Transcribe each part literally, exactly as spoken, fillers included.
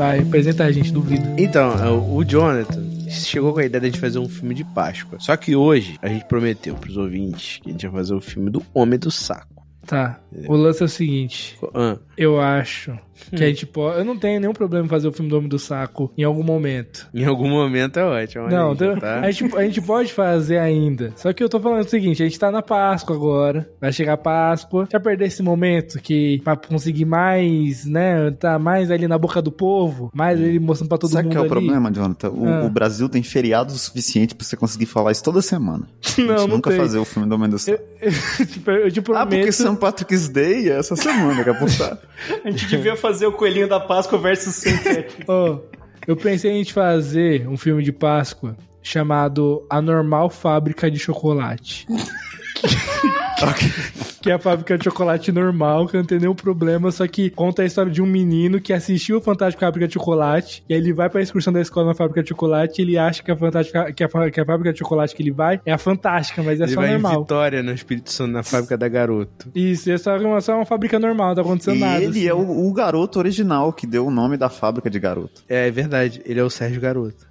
Vai, apresenta a gente, duvido. Então, o Jonathan chegou com a ideia de a gente fazer um filme de Páscoa. Só que hoje a gente prometeu pros ouvintes que a gente ia fazer o filme do Homem do Saco. Tá, o lance é o seguinte, ah. eu acho que a gente pode... Eu não tenho nenhum problema em fazer o filme do Homem do Saco em algum momento. Em algum momento é ótimo. Não, aí, então, tá? a, gente, a gente pode fazer ainda. Só que eu tô falando o seguinte, a gente tá na Páscoa agora, vai chegar a Páscoa, já perder esse momento que pra conseguir mais, né, tá mais ali na boca do povo, mais ele mostrando pra todo Sabe mundo que é o ali. problema, Jonathan? O, Ah. o Brasil tem feriado o suficiente pra você conseguir falar isso toda semana. Não, a gente não nunca tem. fazer o filme do Homem do Saco. Eu, eu, tipo, eu te prometo... Ah, porque Saint Patrick's Day é essa semana que é postar. A gente devia fazer o Coelhinho da Páscoa versus Saint Patrick. Oh, eu pensei em gente fazer um filme de Páscoa chamado A Normal Fábrica de Chocolate. Que é a fábrica de chocolate normal, que não tem nenhum problema, só que conta a história de um menino que assistiu a Fantástica Fábrica de Chocolate, e aí ele vai pra excursão da escola na fábrica de chocolate, e ele acha que a, Fantástica, que a, que a fábrica de chocolate que ele vai é a Fantástica, mas é ele só vai normal. Em Vitória, no Espírito Santo, na fábrica da Garoto. Isso, é só uma, só uma fábrica normal, não tá acontecendo E nada. ele assim. é o, o garoto original que deu o nome da fábrica de Garoto. É, é verdade, ele é o Sérgio Garoto.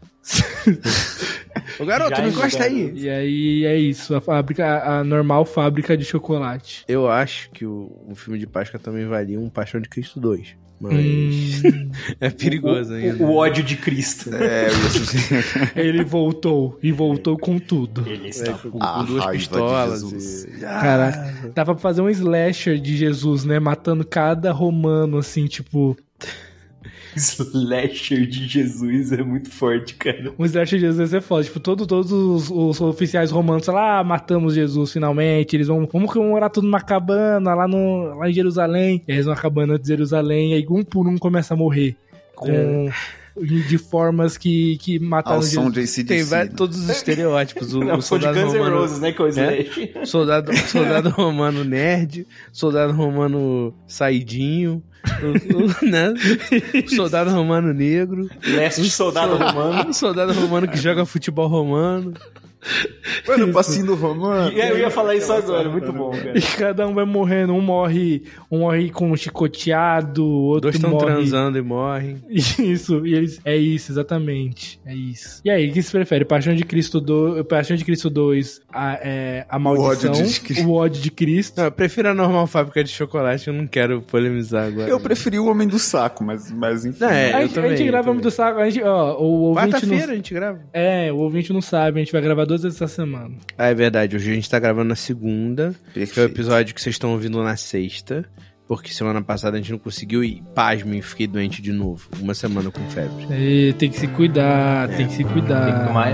Ô garoto, Já não encosta garoto. aí. E aí é isso, a fábrica, a normal fábrica de chocolate. Eu acho que o, o filme de Páscoa também valia um Paixão de Cristo dois. Mas Hum. é perigoso o, ainda. O, o ódio de Cristo. É, Ele voltou, e voltou com tudo. Ele É, está... com, A com duas raiva de pistolas. Jesus. E... Cara, dava pra fazer um slasher de Jesus, né? Matando cada romano, assim, tipo... Slasher de Jesus é muito forte, cara. Um slasher de Jesus é foda. Tipo, todo, todos os, os oficiais romanos falam, ah, matamos Jesus finalmente. Eles vão, vamos morar tudo numa cabana lá, no, lá em Jerusalém. E eles vão na cabana de Jerusalém, e aí um por um começa a morrer. Com... É. De formas que, que mataram Ao som Jesus. de A C D C. Tem vários, todos os estereótipos. O, Não, o foi de soldado Guns N' romano, Roses, né, que é o Slash. é? soldado, soldado romano nerd, soldado romano saidinho, o, o, né? soldado romano negro, Leste soldado romano. soldado romano que joga futebol romano. Olha o passinho romano. E eu ia falar isso agora, muito bom, cara. E cada um vai morrendo. Um morre, um morre com um chicoteado, outro Dois estão morre... transando e morrem. Isso, e eles... é isso, exatamente. É isso. E aí, o que você prefere? Paixão de Cristo dois, Paixão de Cristo dois, a, é, a maldição, O ódio de Cristo. o ódio de Cristo. Não, eu prefiro a normal fábrica de chocolate, eu não quero polemizar agora. Eu preferi o Homem do Saco, mas, mas enfim. Não, é, a, eu gente, também, a gente grava eu muito saco. A gente, ó, o ouvinte Quarta-feira não... a gente grava. É, o ouvinte não sabe, a gente vai gravar duas vezes essa semana. Ah, é verdade, hoje a gente tá gravando na segunda, Perfeito. que é o episódio que vocês estão ouvindo na sexta, porque semana passada a gente não conseguiu e, pasmem, fiquei doente de novo, uma semana com febre. E tem que se cuidar, tem que se cuidar. Tem que tomar...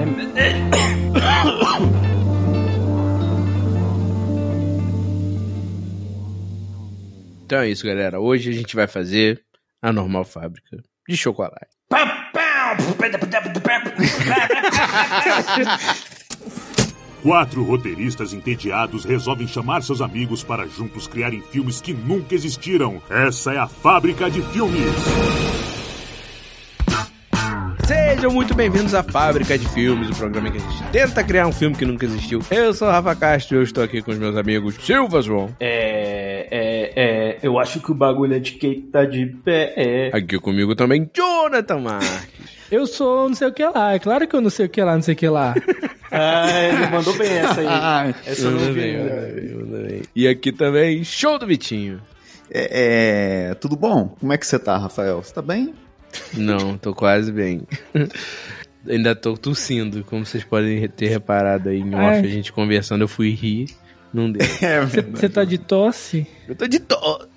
Então é isso, galera, hoje a gente vai fazer a normal fábrica de chocolate. Quatro roteiristas entediados resolvem chamar seus amigos para juntos criarem filmes que nunca existiram. Essa é a Fábrica de Filmes. Sejam muito bem-vindos à Fábrica de Filmes, o programa em que a gente tenta criar um filme que nunca existiu. Eu sou o Rafa Castro e eu estou aqui com os meus amigos Silva João. É, é, é, eu acho que o bagulho de cake tá de pé, é... Aqui comigo também, Jonathan Marques. Eu sou não sei o que lá, é claro que eu não sei o que lá, não sei o que lá. Ah, ele mandou bem essa aí. Essa eu não vi bem, ainda. manda bem, manda bem. E aqui também, show do Vitinho. É, é, tudo bom? Como é que você tá, Rafael? Você tá bem? Não, tô quase bem. Ainda tô tossindo, como vocês podem ter reparado aí em off, Ai. a gente conversando, eu fui rir, não deu. É, Você tá de tosse? Eu tô de tosse.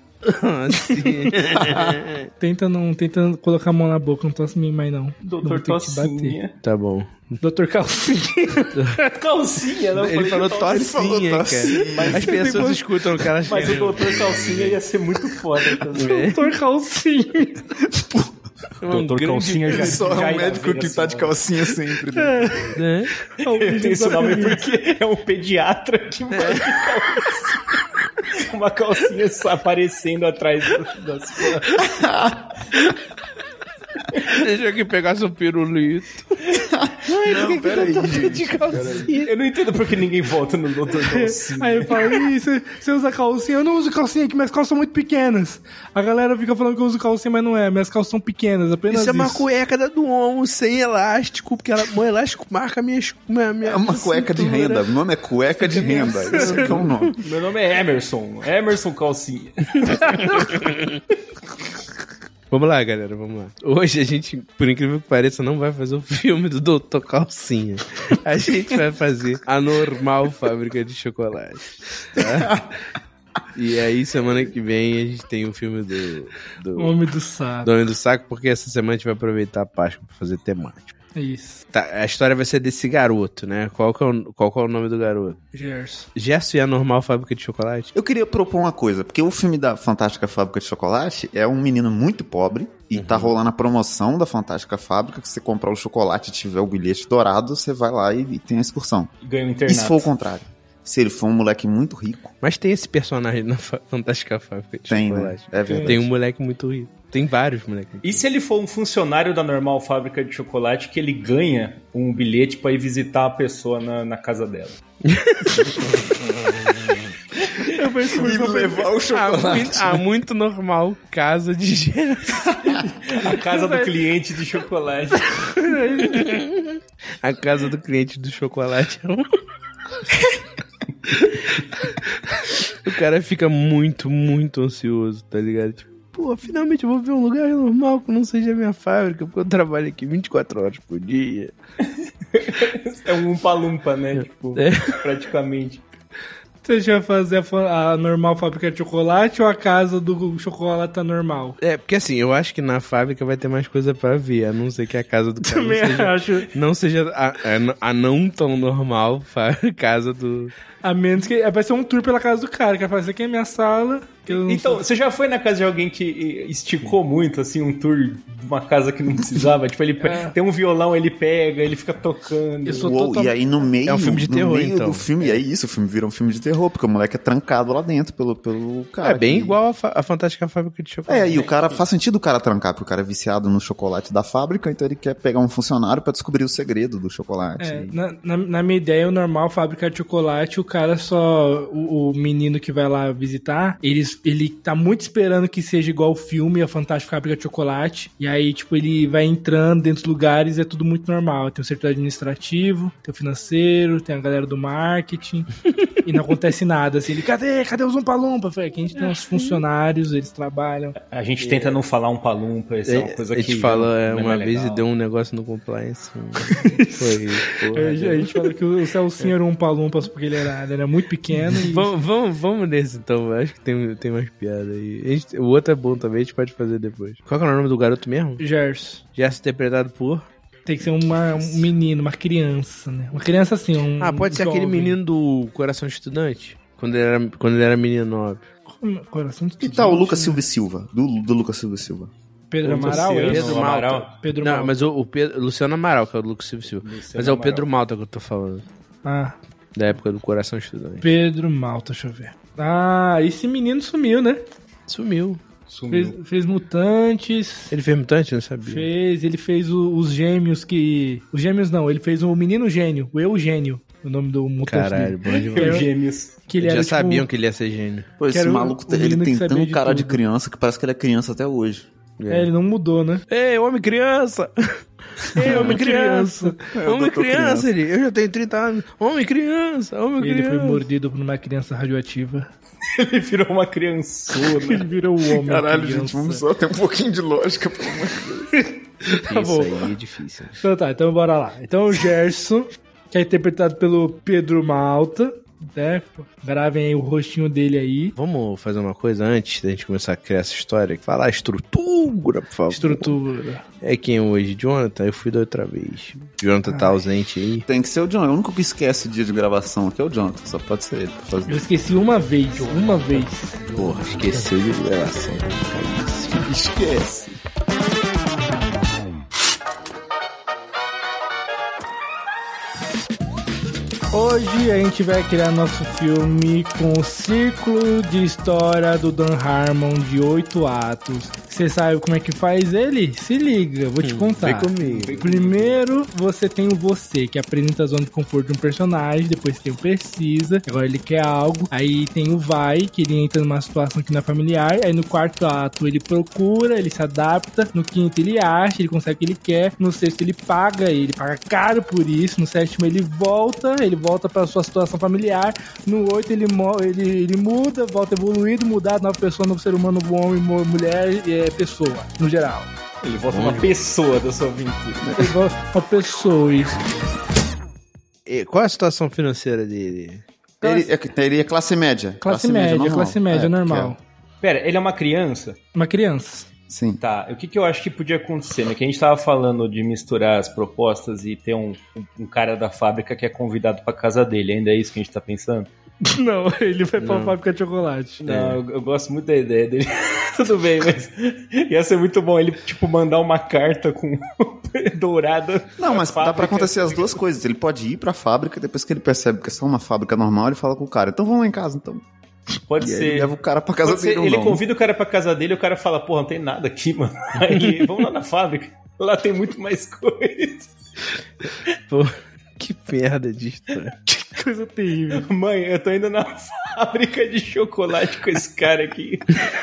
Tenta não, tenta colocar a mão na boca, não tosse em mim mais não. Doutor Não vou ter que te bater. Tossinha. Tá bom. Doutor Calcinha. Calcinha, não? Ele falou tosse. tocinha, cara. Mas As pessoas escutam o que elas Mas o querem. doutor Calcinha ia ser muito foda também. Doutor Calcinha. É um Doutor grande- Calcinha já, Ele só já é um ia médico ver que essa tá de moda. calcinha sempre. Né? Né? Ele tem esse nome porque é um pediatra que vai de calcinha. Uma calcinha só aparecendo atrás das coisas. Deixa eu aqui pegar seu pirulito. Ai, Não, por que que peraí, tá todo gente, de calcinha? Eu não entendo por que ninguém volta no doutor Calcinha. Aí eu falo, ih, você, você usa calcinha? Eu não uso calcinha aqui, minhas calças são muito pequenas. A galera fica falando que eu uso calcinha, mas não é. Minhas calças são pequenas, apenas Isso é uma isso. cueca da do Omo, sem elástico, porque ela, o elástico marca minhas, minha, minha É uma cueca de cintura. renda. O nome é cueca de renda. Esse que é o nome. Meu nome é Emerson. Emerson Calcinha. Vamos lá, galera, vamos lá. Hoje a gente, por incrível que pareça, não vai fazer o filme do doutor Calcinha. A gente vai fazer a normal fábrica de chocolate, tá? E aí, semana que vem, a gente tem o filme do... do... Homem do saco. do Homem do Saco, porque essa semana a gente vai aproveitar a Páscoa pra fazer temático. É isso. Tá, a história vai ser desse garoto, né? Qual que é o, qual que é o nome do garoto? Gerson. Gerson e a normal fábrica de chocolate? Eu queria propor uma coisa, porque o filme da Fantástica Fábrica de Chocolate é um menino muito pobre e Uhum. tá rolando a promoção da Fantástica Fábrica, que você comprar o chocolate e tiver o bilhete dourado, você vai lá e, e tem a excursão. Ganho E internato. se for o contrário? Se ele for um moleque muito rico, Mas tem esse personagem na Fa- Fantástica Fábrica de tem, né? Chocolate. É verdade. Tem um moleque muito rico. Tem vários moleques. E se ele for um funcionário da normal fábrica de chocolate que ele ganha um bilhete pra ir visitar a pessoa na, na casa dela? E levar o Ah, chocolate. muito, ah, muito normal. Casa de Gerson. A casa do cliente de chocolate. A casa do cliente do chocolate. O cara fica muito, muito ansioso, tá ligado? Tipo, pô, finalmente eu vou ver um lugar normal que não seja a minha fábrica, porque eu trabalho aqui vinte e quatro horas por dia. É um umpa-lumpa, né? Tipo, É. praticamente. Você já vai fazer a, fa- a normal fábrica de chocolate ou a casa do chocolate normal? É, porque assim, eu acho que na fábrica vai ter mais coisa pra ver, a não ser que a casa do cara não Também seja, acho. não seja a, a- a não tão normal fa- casa do... A menos que. Vai ser um tour pela casa do cara, que vai fazer aqui é minha sala. Que eu não Então, sou- você já foi na casa de alguém que esticou muito, assim, um tour de uma casa que não precisava? Tipo, ele pe- É. tem um violão, ele pega, ele fica tocando. Eu sou Uou, total- E aí no meio, É um filme de no terror, meio então. do filme, é isso, o filme vira um filme de terror, porque o moleque é trancado lá dentro pelo, pelo cara. é bem que- igual a, fa- a Fantástica Fábrica de Chocolate. É, e o cara, faz sentido o cara trancar, porque o cara é viciado no chocolate da fábrica, então ele quer pegar um funcionário pra descobrir o segredo do chocolate. É, na, na, na minha ideia, o normal fábrica de chocolate, o cara só. O, o menino que vai lá visitar, ele, ele tá muito esperando que seja igual o filme, a Fantástica Fábrica de Chocolate. E aí, tipo, ele vai entrando dentro dos lugares e é tudo muito normal. Tem o setor administrativo, tem o financeiro, tem a galera do marketing. E não acontece nada. Assim, ele, cadê? Cadê os Umpa-Lumpa? Eu falei, aqui a gente tem uns funcionários, eles trabalham. A gente tenta não falar um palumpa, isso é uma coisa a que... gente falou é, não é uma mais vez legal. e deu um negócio no compliance. um- Foi isso. porra. A gente falou que o Celcinho era um Umpa-Lumpa porque ele era, ele era muito pequeno. E... Vamos, vamos, vamos nesse então, acho que tem, tem umas piadas aí. A gente- o outro é bom também, a gente pode fazer depois. Qual que é o nome do garoto mesmo? Gerson. Já interpretado por... Tem que ser uma, um menino, uma criança, né? Uma criança assim, um Ah, pode ser aquele jovem. menino do Coração Estudante? Quando ele era, quando ele era menino óbvio. Coração de Que tal o Lucas Silva e Silva? Do, do Lucas Silva e Silva. Pedro Amaral, é Luciano isso? Pedro Amaral. Malta. Pedro Não, Malta. mas o, o Pedro, Luciano Amaral, que é o Lucas Silva Silva. Luciano Mas é o Amaral. Pedro Malta que eu tô falando. Ah, Da época do Coração Estudante. Pedro Malta, deixa eu ver. Ah, esse menino sumiu, né? Sumiu. Sumiu. Fez, fez Mutantes, Ele fez mutante? Não sabia. fez, ele fez o- os gêmeos que... Os gêmeos não, ele fez o Menino Gênio, o Eugênio, o nome do mutante Caralho, dele. bom demais. Era- Gêmeos. Que ele Eles era, já sabiam tipo, que ele ia ser gênio. Pô, esse Que era o- maluco, o ele menino que tem sabia tão de cara de tudo. criança que parece que ele é criança até hoje. É, ele não mudou, né? Ei, homem criança! Ei, homem criança! É, o Homem doutor criança, criança. ele. Eu já tenho trinta anos. Homem criança, homem Ele criança. foi mordido por uma criança radioativa. Ele virou uma criançona. Ele virou o homem Caralho, criança. gente, vamos só ter um pouquinho de lógica, pelo amor de Deus. Tá bom. Isso aí é difícil. Então tá, então bora lá. Então o Gerson, que é interpretado pelo Pedro Malta, né? Gravem aí o rostinho dele aí. Vamos fazer uma coisa antes da gente começar a criar essa história? Falar a estrutura, por favor. Estrutura. É quem hoje? Jonathan? Eu fui da outra vez. Jonathan tá ausente aí. Tem que ser o John. O único que esquece o dia de gravação aqui é o Jonathan. Só pode ser ele pra fazer. Eu esqueci uma vez, uma vez. Porra, esqueceu de gravação. Esquece. Hoje a gente vai criar nosso filme com o ciclo de história do Dan Harmon de oito atos. Você sabe como é que faz ele? Se liga, vou te contar. Vem comigo. Primeiro, você tem o você, que apresenta a zona de conforto de um personagem. Depois tem o precisa, agora ele quer algo. Aí tem o vai, que ele entra numa situação que não é familiar. Aí no quarto ato ele procura, ele se adapta. No quinto ele acha, ele consegue o que ele quer. No sexto ele paga, ele paga caro por isso. No sétimo ele volta, ele volta pra sua situação familiar. No oito ele, ele, ele muda, volta evoluído, mudado, nova pessoa, novo ser humano, novo homem, mulher, é, pessoa, no geral. Ele volta uma pessoa da sua aventura. Ele volta uma pessoa, isso. E qual é a situação financeira dele? Ele, é, ele é classe média. Classe, classe média, média classe média, é, normal. É. Pera, ele é uma criança? Uma criança. Sim. Tá, o que, que eu acho que podia acontecer, né? Que a gente tava falando de misturar as propostas e ter um, um, um cara da fábrica que é convidado pra casa dele. Ainda é isso que a gente tá pensando? Não, ele vai pra fábrica de chocolate. Não, é. eu, eu gosto muito da ideia dele. Tudo bem, mas ia ser muito bom ele, tipo, mandar uma carta com dourada. Não, mas dá pra acontecer as duas coisas. Ele pode ir pra fábrica, depois que ele percebe que é só uma fábrica normal, ele fala com o cara, então vamos lá em casa, então. Pode e ser. Ele leva o cara pra casa dele. Ele não. convida o cara pra casa dele e o cara fala, porra, não tem nada aqui, mano. Aí ele, vamos lá na fábrica. Lá tem muito mais coisa. Pô, que merda de história. Que coisa terrível. Mãe, eu tô indo na fábrica de chocolate com esse cara aqui.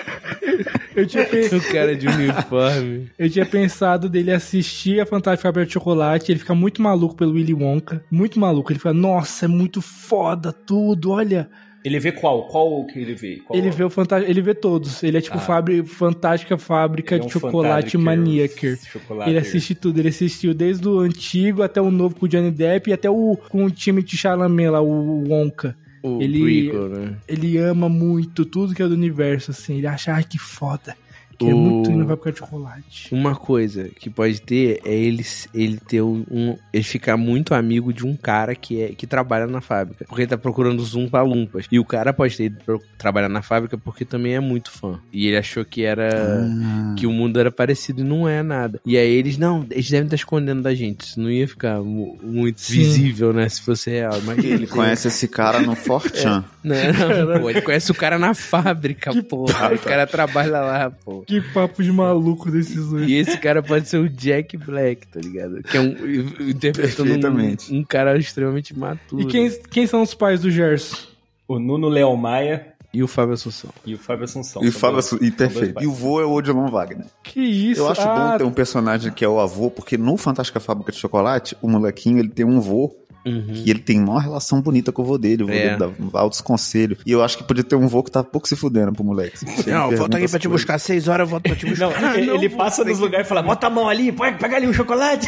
Eu tinha pe... O cara de uniforme. Eu tinha pensado dele assistir a Fantástica Fábrica de Chocolate. Ele fica muito maluco pelo Willy Wonka. Muito maluco. Ele fala, nossa, é muito foda tudo, olha... Ele vê qual? Qual que ele vê? Qual ele, vê o fanta... ele vê todos. Ele é tipo ah. fábrica, Fantástica Fábrica é um de Chocolate Maniacer. Ele assiste tudo. Ele assistiu desde o antigo até o novo com o Johnny Depp e até o com o time de Chalamet lá, o Wonka. O ele, Brico, né? Ele ama muito tudo que é do universo, assim. Ele acha, ai, que foda. Quer o... muito ir na fábrica de chocolate. Uma coisa que pode ter é ele, ele ter um. Ele ficar muito amigo de um cara que, é, que trabalha na fábrica. Porque ele tá procurando os Umpa-Lumpas. E o cara pode ter ido trabalhar na fábrica porque também é muito fã. E ele achou que era. Ah. Que o mundo era parecido e não é nada. E aí eles, não, eles devem estar escondendo da gente. Isso não ia ficar muito Sim. visível, né? Se fosse real. Mas ele conhece esse cara no Fortran. É. Não, não, pô. Ele conhece o cara na fábrica, que porra. O cara trabalha lá, pô. Que papo de maluco desses dois. E esse cara pode ser o Jack Black, tá ligado? Que é um interpretando um, um cara extremamente maturo. E quem, quem são os pais do Gerson? O Nuno Léo Maia e o Fábio Assunção. E o Fábio Assunção. E o Fábio Assunção. E perfeito. E o vô é o Odilon Wagner. Que isso? Eu acho ah, bom ter um personagem que é o avô, porque no Fantástica Fábrica de Chocolate, o molequinho, ele tem um vô. Uhum. E ele tem uma relação bonita com o vô dele. O vô é. dele dá altos conselhos. E eu acho que podia ter um vô que tá pouco se fudendo pro moleque. Não, eu volto aqui pra te buscar seis horas, eu volto pra te buscar. Não, ah, ele, não, ele passa nos lugares e fala, bota a mão ali, pega ali um chocolate.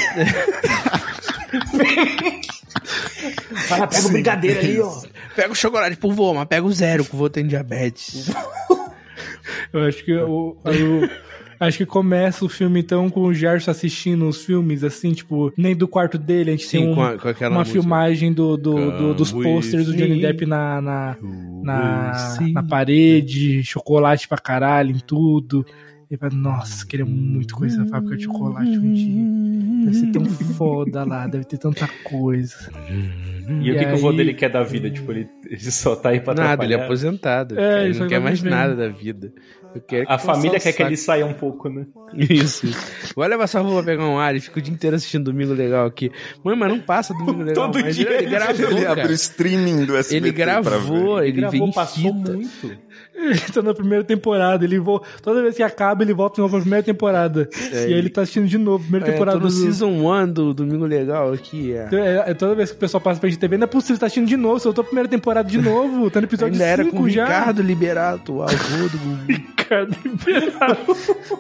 Fala, pega o brigadeiro ali, ó. Pega o chocolate pro vô, mas pega o zero, que o vô tem diabetes. Eu acho que o... o... Acho que começa o filme, então, com o Gerson assistindo os filmes, assim, tipo, nem do quarto dele, a gente Sim, tem um, com a, com uma música. filmagem do, do, do, dos posters do Johnny Depp na, na, na, na parede, chocolate pra caralho, em tudo. Ele fala, nossa, queria muito conhecer a fábrica de chocolate um dia. Deve ser tão foda lá, deve ter tanta coisa. E, e o que, aí... que o vô dele quer da vida? Tipo, ele, ele só tá aí pra nada, atrapalhar. Ele é aposentado. É, ele não quer mais bem. nada da vida. A família quer que ele saia um pouco, né? Isso, isso. Vou levar sua avó pra pegar um ar e fica o dia inteiro assistindo Domingo Legal aqui. Mãe, mas não passa Domingo Legal. Todo mas dia ele, ele gravou, ele cara. abre o streaming do S B T. Ele gravou, ele, ele gravou, vem passou fita. muito. Ele tá na primeira temporada, ele volta, toda vez que acaba ele volta de novo pra primeira temporada. É, e aí ele tá assistindo de novo, primeira é, temporada. Tô no do... Season um do Domingo Legal aqui, é. É, é. Toda vez que o pessoal passa pra T V, não é possível, você tá assistindo de novo, você voltou a primeira temporada de novo, tá no episódio cinco já. Ainda era com o Ricardo Liberato, o avô do Gugu. Ricardo Liberato.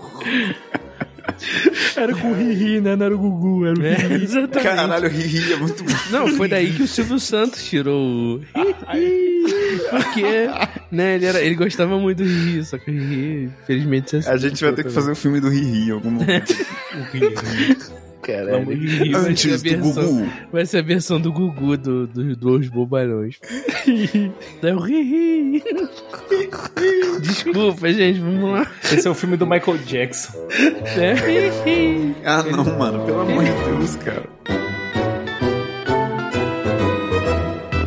Era com o Riri, né? Não era o Gugu, era o é, Riri. Exatamente. Caralho, o Riri é muito bom. Não, foi daí que o Silvio Santos tirou o Riri. Porque, né, ele, era, ele gostava muito do Riri, só que o Riri, infelizmente... A gente vai ter que fazer o um filme do Riri em algum momento. O Riri. Caralho, Riri vai ser a versão, Gugu. Vai ser a versão do Gugu do, do, dos Bobalhões. É o Riri. Desculpa, gente, vamos lá. Esse é o filme do Michael Jackson. É Riri. Ah, não, mano, pelo amor de Deus, cara.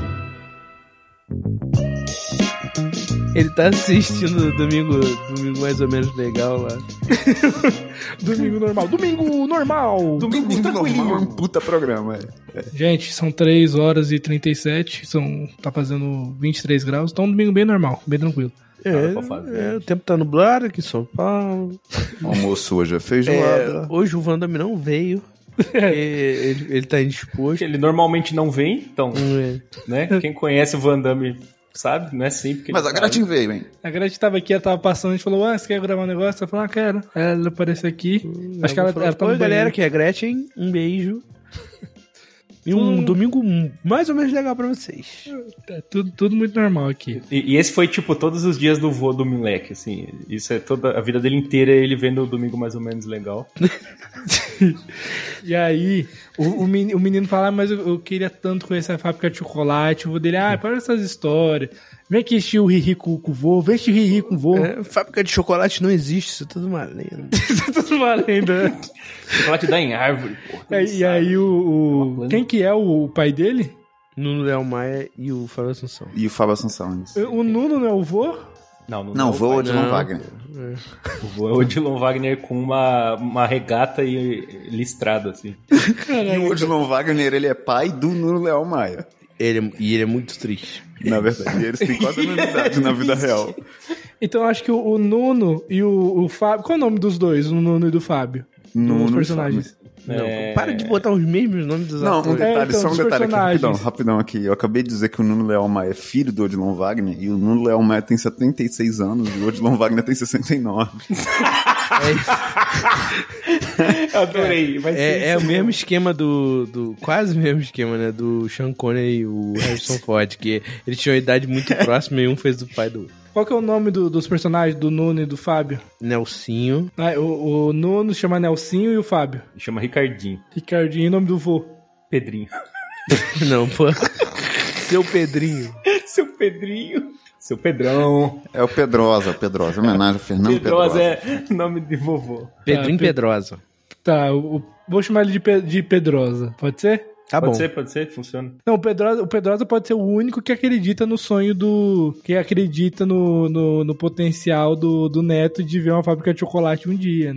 Ele tá assistindo domingo, domingo mais ou menos legal lá. Domingo normal. Domingo normal. Domingo normal é um puta programa, é. é. Gente, são três horas e trinta e sete, são, tá fazendo vinte e três graus, então um domingo bem normal, bem tranquilo. É, é, o tempo tá nublado aqui em São Paulo. O almoço hoje é feijoada. É, hoje o Vandame não veio. ele, ele tá indisposto. Ele normalmente não vem, então, é. né? Quem conhece o Vandame sabe, não é sempre que Mas ele a Gretchen veio, hein? A Gretchen tava aqui, ela tava passando, a gente falou, ah, você quer gravar um negócio? Ela falou, ah, quero. Ela apareceu aqui. Hum, Acho que ela, ela tava Oi, galera, aqui é a Gretchen. Um beijo. E um hum. domingo mais ou menos legal pra vocês. É tudo, tudo muito normal aqui. E, e esse foi, tipo, todos os dias do vô do moleque, assim. Isso é toda a vida dele inteira, ele vendo o domingo mais ou menos legal. E aí, o, o, menino, o menino fala, ah, mas eu, eu queria tanto conhecer a fábrica de chocolate. O vô dele, ah, para essas histórias. Vem aqui assistir o Riri com, com o vô, vem assistir o Riri com o vô. É, fábrica de chocolate não existe, isso é tudo uma lenda. Isso é tudo uma lenda. Chocolate dá em árvore, pô. É, e aí, o, o quem que é o, o pai dele? Nuno Léo Maia e o Fábio Assunção. E o Fábio Assunção, isso. O, o Nuno não é o vô? Não, não, não, não vô é o Odilon Wagner. É. O vô é o Odilon Wagner com uma, uma regata e listrado, assim. E o Odilon Wagner, ele é pai do Nuno Léo Maia. Ele, e ele é muito triste. Na verdade, eles têm quase a mesma idade na vida real. Então, acho que o, o Nuno e o, o Fábio... Qual é o nome dos dois, o Nuno e do Fábio? Nuno os personagens. Não, é... para de botar os mesmos nomes dos Não, atores. um detalhe, é, então, só um detalhe aqui, rapidão, rapidão aqui. Eu acabei de dizer que o Nuno Léo Maia é filho do Odilon Wagner, e o Nuno Léo Maia tem setenta e seis anos, e o Odilon Wagner tem sessenta e nove. É, adorei. Vai ser é, é o mesmo esquema do, do... Quase o mesmo esquema, né? Do Sean Connery e o Harrison Ford, que eles tinham uma idade muito próxima e um fez do pai do outro. Qual que é o nome do, dos personagens, do Nuno e do Fábio? Nelsinho. Ah, o, o Nuno chama Nelsinho e o Fábio? Chama Ricardinho. Ricardinho, e o nome do vô? Pedrinho. Não, pô. Seu Pedrinho. Seu Pedrinho. Seu Pedrão. É o Pedrosa, o Pedrosa. Homenagem a Fernando Pedrosa. Pedrosa é nome de vovô. Pedrinho tá, Pedrosa. Tá, o, o, vou chamar ele de, Pe, de Pedrosa. Pode ser? Tá pode bom. ser, pode ser, funciona. Não, o Pedrosa, o Pedrosa pode ser o único que acredita no sonho do... Que acredita no, no, no potencial do, do neto de ver uma fábrica de chocolate um dia, né?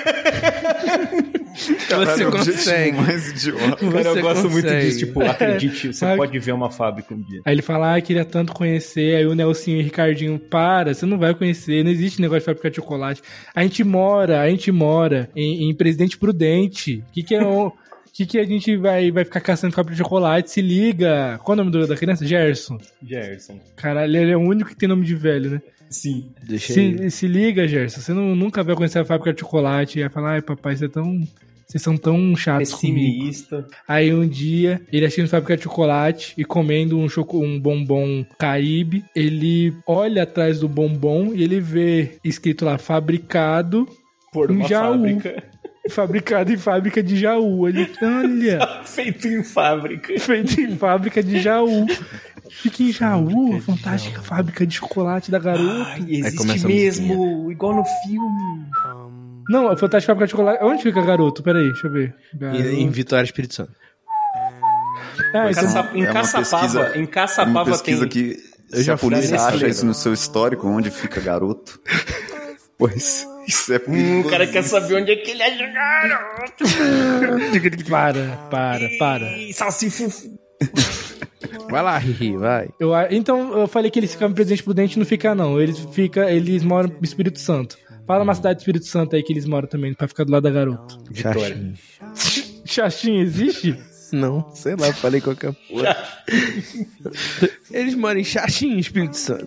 Você consegue. Mais idiota. Cara, Você eu gosto consegue. muito disso, tipo, acredite, você É. pode ver uma fábrica um dia. Aí ele fala, ah, queria tanto conhecer. Aí o Nelsinho e o Ricardinho, para, você não vai conhecer, não existe negócio de fábrica de chocolate. A gente mora, a gente mora em, em Presidente Prudente. O que que é o... que, que a gente vai, vai ficar caçando fábrica de chocolate? Se liga. Qual é o nome da criança? Gerson. Gerson. Caralho, ele é o único que tem nome de velho, né? Sim. Deixa aí. Se, se liga, Gerson. Você não, nunca vai conhecer a fábrica de chocolate. E vai falar, ai, papai, você é tão... Vocês são tão chatos comigo. Pessimista. Aí um dia, ele assistindo fábrica de chocolate e comendo um, choco, um bombom Caribe, ele olha atrás do bombom e ele vê escrito lá, fabricado Por em uma Jaú. fábrica. Fabricado em fábrica de Jaú. Ele, olha, Feito em fábrica. feito em fábrica de Jaú. Fica em Jaú, a fantástica fábrica de chocolate da garota. Ai, existe começa a mesmo, igual no filme. Não, a fantástica fábrica de chocolate... Onde fica garoto? Peraí, deixa eu ver. Garoto. Em Vitória, Espírito Santo. Ah, Em então- Caça- em É uma Caçapava, pesquisa- em É uma Caçapava pesquisa tem... que Eu se já a fui polícia nesse acha legal. isso no seu histórico, onde fica garoto, pois isso é Hum, o cara perigoso. quer saber onde é que ele é garoto. Para, para, para. Ih, Salsifufu. Vai lá, Riri, vai. Eu, então, eu falei que eles ficam em Presidente Prudente, não fica não. Eles, fica, eles moram no Espírito Santo. Fala uma cidade do Espírito Santo aí que eles moram também, pra ficar do lado da garota. Xaxim. Xaxim existe? Não, sei lá, falei qualquer porra. Eles moram em Xaxim, Espírito Santo.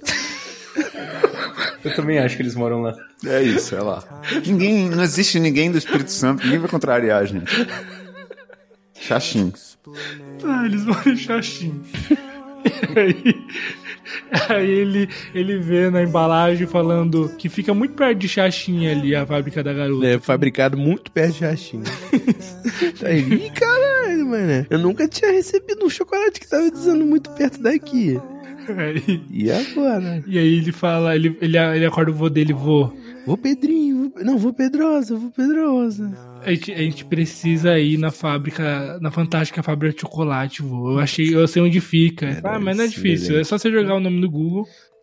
Eu também acho que eles moram lá. É isso, é lá. Ninguém, não existe ninguém do Espírito Santo, ninguém vai contrariar a gente. Xaxim. Ah, eles moram em Xaxim. aí, aí ele, ele vê na embalagem falando que fica muito perto de Xaxim ali, a fábrica da garota. É fabricado muito perto de Xaxim. Tá aí, ih, caralho, mano. Eu nunca tinha recebido um chocolate que tava dizendo muito perto daqui. Aí, E agora? e aí ele fala, ele, ele, ele acorda o vô dele, vô. Vou Pedrinho, vou... não, vou Pedrosa, vou Pedrosa. A gente, a gente precisa ir na fábrica, na fantástica fábrica de chocolate, vô. Eu achei, eu sei onde fica. Ah, mas não é difícil, é só você jogar o nome no Google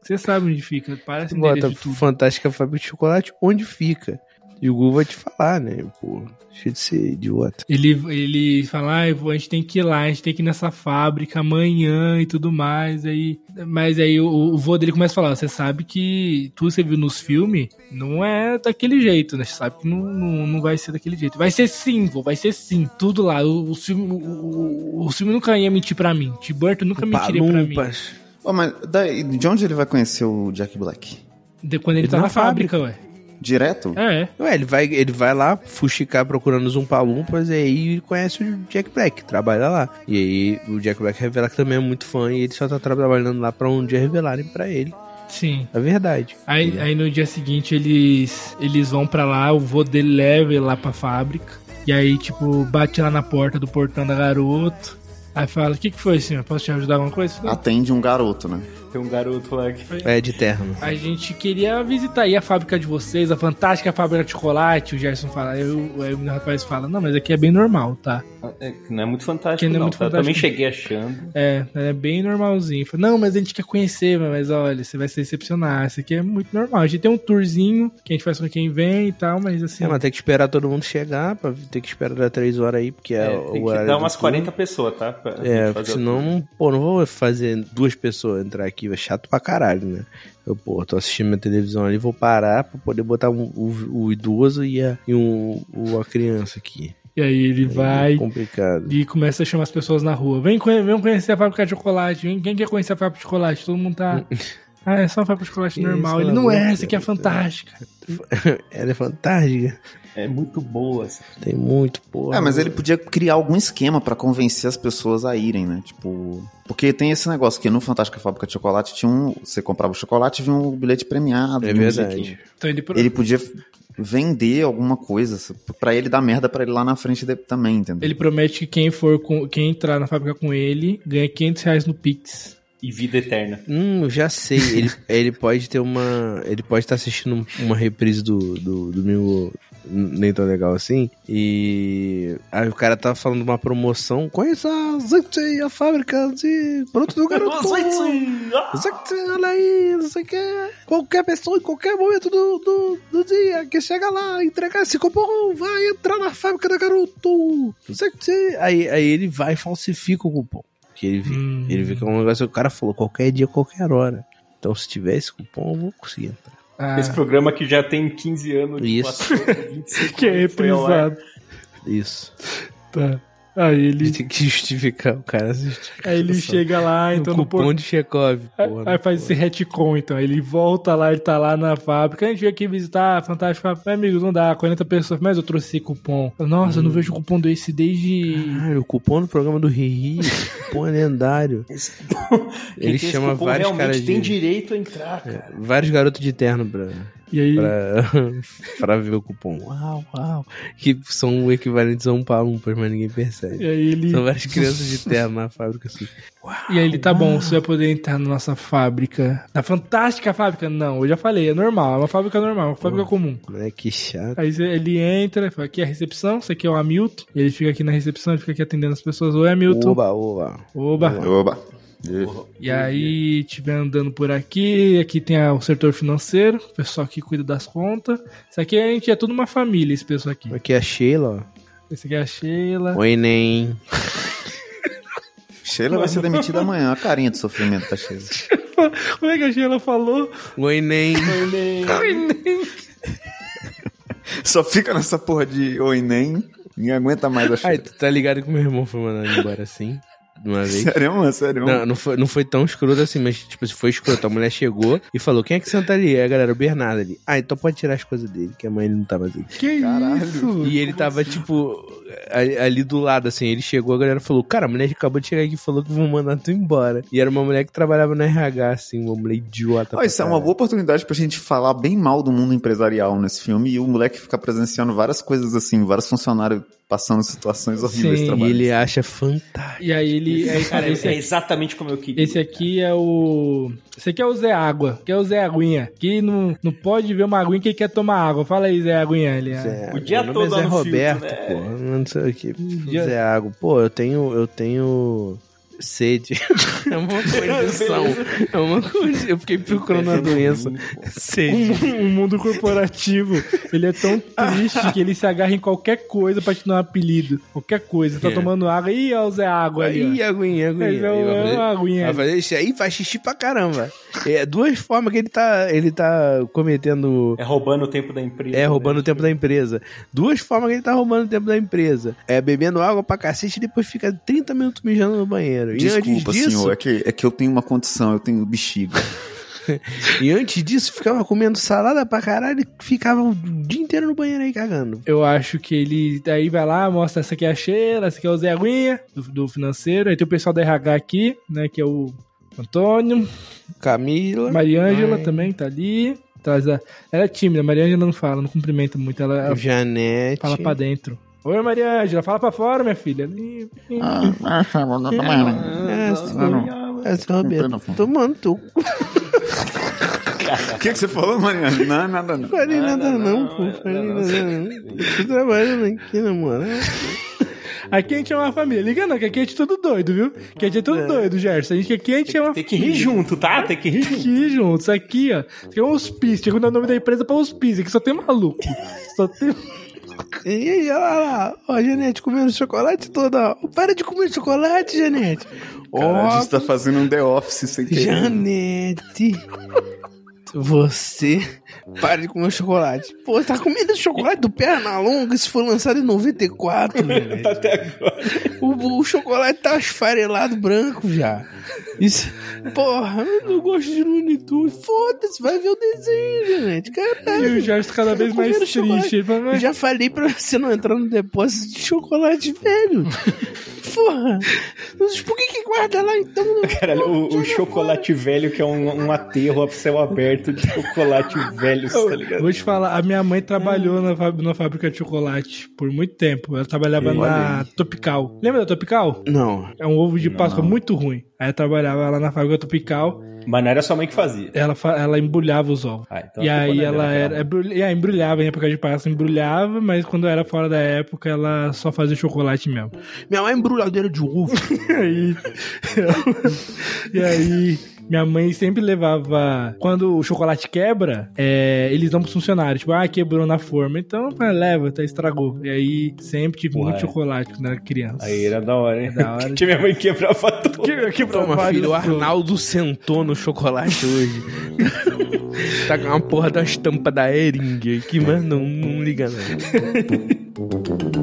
Você sabe onde fica. Parece Bota de tudo. Fantástica Fábrica de Chocolate, onde fica? E o Google vai te falar, né? Pô, deixa de ser idiota. Ele, ele fala, ah, a gente tem que ir lá, a gente tem que ir nessa fábrica amanhã e tudo mais. Aí, mas aí o, o vô dele começa a falar, você sabe que tudo que você viu nos filmes não é daquele jeito, né? Você sabe que não, não, não vai ser daquele jeito. Vai ser sim, vô, vai ser sim. Tudo lá. O, o, filme, o, o, o filme nunca ia mentir pra mim. Tim Burton nunca mentiria pra mim. Oh, mas daí, de onde ele vai conhecer o Jack Black? De quando ele, ele tá na, na fábrica, fábrica, ué. Direto? É. Ué, ele vai, ele vai lá fuxicar procurando os Umpa-Lumpas e aí ele conhece o Jack Black, trabalha lá. E aí o Jack Black revela que também é muito fã e ele só tá trabalhando lá pra um dia revelarem pra ele. Sim. É verdade. Aí, aí no dia seguinte eles, eles vão pra lá, o vô dele leva ele lá pra fábrica. E aí, tipo, bate lá na porta do portão da garoto. Aí fala, o que que foi, senhor? Posso te ajudar alguma coisa? Atende um garoto, né? Tem um garoto lá que... É, de terno. A gente queria visitar aí a fábrica de vocês, a fantástica fábrica de chocolate. O Gerson fala, eu, aí o rapaz fala, não, mas aqui é bem normal, tá? É, não é muito fantástico, não. não. É muito tá? fantástico. Eu também cheguei achando. É, é bem normalzinho. Fala, não, mas a gente quer conhecer, mas olha, você vai se decepcionar. Isso aqui é muito normal. A gente tem um tourzinho que a gente faz com quem vem e tal, mas assim... É, mas tem que esperar todo mundo chegar, pra ter que esperar três horas aí, porque é, é o tem horário que dar umas tour. quarenta pessoas, tá? Pra é, porque senão, não, pô, não vou fazer duas pessoas entrar aqui, é chato pra caralho, né? Eu, pô, tô assistindo minha televisão ali, vou parar pra poder botar um, o, o idoso e, a, e um, o, a criança aqui. E aí ele aí vai é complicado. E começa a chamar as pessoas na rua. Vem, vem conhecer a fábrica de chocolate. Vem, quem quer conhecer a fábrica de chocolate? Todo mundo tá... Ah, é só uma fábrica de chocolate normal. Isso, ele não é, essa aqui é fantástica. Ela é fantástica. É muito boa. Assim. Tem muito, porra. É, mas ele podia criar algum esquema pra convencer as pessoas a irem, né? Tipo... Porque tem esse negócio que no Fantástica Fábrica de Chocolate tinha um... Você comprava o chocolate e vinha um bilhete premiado. É verdade. Então ele... ele podia vender alguma coisa pra ele dar merda pra ele lá na frente dele também, entendeu? Ele promete que quem for com, quem entrar na fábrica com ele ganha quinhentos reais no Pix. E vida eterna. Hum, já sei. Ele, ele pode ter uma... Ele pode estar assistindo uma reprise do, do, do meu... Nem tão legal assim. E aí o cara tá falando de uma promoção. Conheça a Zante, a fábrica de produtos do garoto. Zante, olha aí, não sei o que. Qualquer pessoa em qualquer momento do, do, do dia que chega lá, entregar esse cupom, vai entrar na fábrica da garoto. Zante. Aí, aí ele vai e falsifica o cupom. Que ele, hum. ele vê que é um negócio que o cara falou qualquer dia, qualquer hora. Então se tiver esse cupom, eu vou conseguir entrar. Ah. Esse programa que já tem quinze anos. Isso. vinte e cinco que é reprisado. Isso. Tá. Aí ele... Tem que justificar o cara assistir. Aí ele chega lá, então... O cupom por... de Chekhov, porra. Aí, aí faz esse retcon, então. Ele volta lá, ele tá lá na fábrica. A gente veio aqui visitar a Fantástica Fábrica. Amigos, não dá, quarenta pessoas. Mas eu trouxe esse cupom. Nossa, hum. eu não vejo o cupom desse desde... Ah, o cupom do programa do Riri. O cupom é lendário. Esse cupom... Ele Quem chama esse vários caras de... tem de... direito a entrar, cara. É, vários garotos de terno pra... E aí... Pra, pra ver o cupom. Uau, uau. Que são equivalentes a um palumpas, mas ninguém percebe. E aí ele... São várias crianças de terno na fábrica assim. Uau, e aí ele, tá uau. Bom, você vai poder entrar na nossa fábrica. Na fantástica fábrica? Não, eu já falei, é normal. É uma fábrica normal, uma fábrica Pô, comum. É que chato. Aí ele entra, fala, aqui é a recepção, isso aqui é o Hamilton. E ele fica aqui na recepção, ele fica aqui atendendo as pessoas. Oi, Hamilton. Oba, oba. Oba. Oba. Oba. E aí, tiver andando por aqui, aqui tem a, o setor financeiro, o pessoal que cuida das contas. Isso aqui a gente é tudo uma família, esse pessoal aqui. Aqui é a Sheila, ó. Esse aqui é a Sheila. Oi, nem. Sheila vai ser demitida amanhã, a carinha de sofrimento da Sheila. Como é que a Sheila falou? Oi, nem. Oi, nem. Oi, nem. Só fica nessa porra de oi, nem. Ninguém aguenta mais a Sheila. Ai, tu tá ligado que meu irmão foi mandado embora assim? De uma vez. Sério, mano? Sério? Não, não foi, não foi tão escroto assim, mas tipo, foi escroto. A mulher chegou e falou, quem é que senta ali? Aí a galera, o Bernardo ali. Ah, então pode tirar as coisas dele, que a mãe não tava assim. Que Caralho. Isso? E ele tava, tipo, ali, ali do lado, assim. Ele chegou, a galera falou, cara, a mulher acabou de chegar aqui e falou que vão mandar tu embora. E era uma mulher que trabalhava no R H, assim, uma mulher idiota. Oh, isso é uma boa oportunidade pra gente falar bem mal do mundo empresarial nesse filme e o moleque ficar presenciando várias coisas assim, vários funcionários passando situações horríveis de trabalho. E ele acha fantástico. E aí ele... Aí, cara, esse é exatamente como eu queria. Esse aqui é o... Esse aqui é o Zé Água, que é o Zé Aguinha. Que não, não pode ver uma aguinha que ele quer tomar água. Fala aí, Zé Aguinha. Ele é... Zé, o dia todo é Zé no Roberto, filtro, né? pô. Não sei o que. Zé Água. Pô, eu tenho... Eu tenho... Sede. É uma condição. É uma condição. Eu fiquei procurando a doença. Sede. O mundo corporativo, ele é tão triste que ele se agarra em qualquer coisa pra te dar um apelido. Qualquer coisa. Você tá É. tomando água. Ih, ó, o Zé Água aí. Ih, aguinha, aguinha. Ele é Aí vai fazer- uma aguinha. vai fazer isso aí, faz xixi pra caramba. É duas formas que ele tá, ele tá cometendo... É roubando o tempo da empresa. É, roubando né? o tempo da empresa. Duas formas que ele tá roubando o tempo da empresa. É bebendo água pra cacete e depois fica trinta minutos mijando no banheiro. E Desculpa, antes disso, senhor, é que, é que eu tenho uma condição, eu tenho bexiga. e antes disso ficava comendo salada pra caralho e ficava o dia inteiro no banheiro aí cagando. Eu acho que ele aí vai lá, mostra essa aqui é a Sheila, essa aqui é o Zé Aguinha, do, do financeiro. Aí tem o pessoal da R H aqui, né, que é o Antônio. Camila. Mariângela Ai. também tá ali. Traz a... Ela é tímida, a Mariângela não fala, não cumprimenta muito. Ela, ela Janete. fala pra dentro. Oi, Mariângela, fala pra fora, minha filha. Ah, ah, não, não, não, não. É, não. essa Roberto. Tomando tu. O que, que você falou, Mariana? Não, nada não. Falei nada não, pô. Falei nada não. Tô trabalhando aqui, namorado. Aqui a gente é uma família. Liga não, que aqui a gente é tudo doido, viu? Que a gente é tudo doido, Gerson. A gente, aqui a gente é uma Tem que rir junto, tá? Tem que rir junto. aqui juntos. Aqui, ó. Isso aqui é um hospício. Tinha que dar o nome da empresa pra hospício. Aqui só tem maluco. Só tem... E aí, olha lá, ó, Janete comendo chocolate toda, ó. Para de comer chocolate, Janete. Cara, a Ó, gente tá fazendo um The Office sem querer. Janete, você para de comer chocolate. Pô, tá comendo chocolate do Pernalonga, isso foi lançado em noventa e quatro, Janete. Tá até agora. O, o chocolate tá esfarelado branco já. Isso, porra, eu não gosto de Looney Tunes. Foda-se, vai ver o desenho, Janete. Caralho. E o Gerson cada vez mais Comendo triste. chocolate. Ele fala, Eu mas... já falei pra você não entrar no depósito de chocolate, velho. Porra. Mas por que que guarda lá então? Caralho, o, o Joga chocolate velho, que é um, um aterro a céu aberto de chocolate velho, tá ligado? Vou te falar, a minha mãe trabalhou na, fá- na fábrica de chocolate por muito tempo. Ela trabalhava na Topical. Lembra da Topical? Não. É um ovo de Páscoa muito ruim. Aí eu trabalhava lá na fábrica Topical. Mas não era sua mãe que fazia. Ela, fa- ela embrulhava os ovos. Ah, então e a culpa aí não é ela dela, era. cara. Embrulha, é, embrulhava em época de Páscoa, embrulhava, mas quando era fora da época, ela só fazia chocolate mesmo. Minha mãe é embrulhadeira de ovo. E aí. e aí. Minha mãe sempre levava. Quando o chocolate quebra, é, eles dão pros funcionários. Tipo, ah, quebrou na forma. Então, ah, leva, tá, estragou. E aí, sempre tive Porra, muito é. chocolate quando era criança. Aí era da hora, hein? Da hora. Que minha mãe quebrava tudo. Que, que Toma, filho, o Arnaldo sentou no chocolate hoje. Tá com uma porra da estampa da Ering aqui, mas não, não liga não.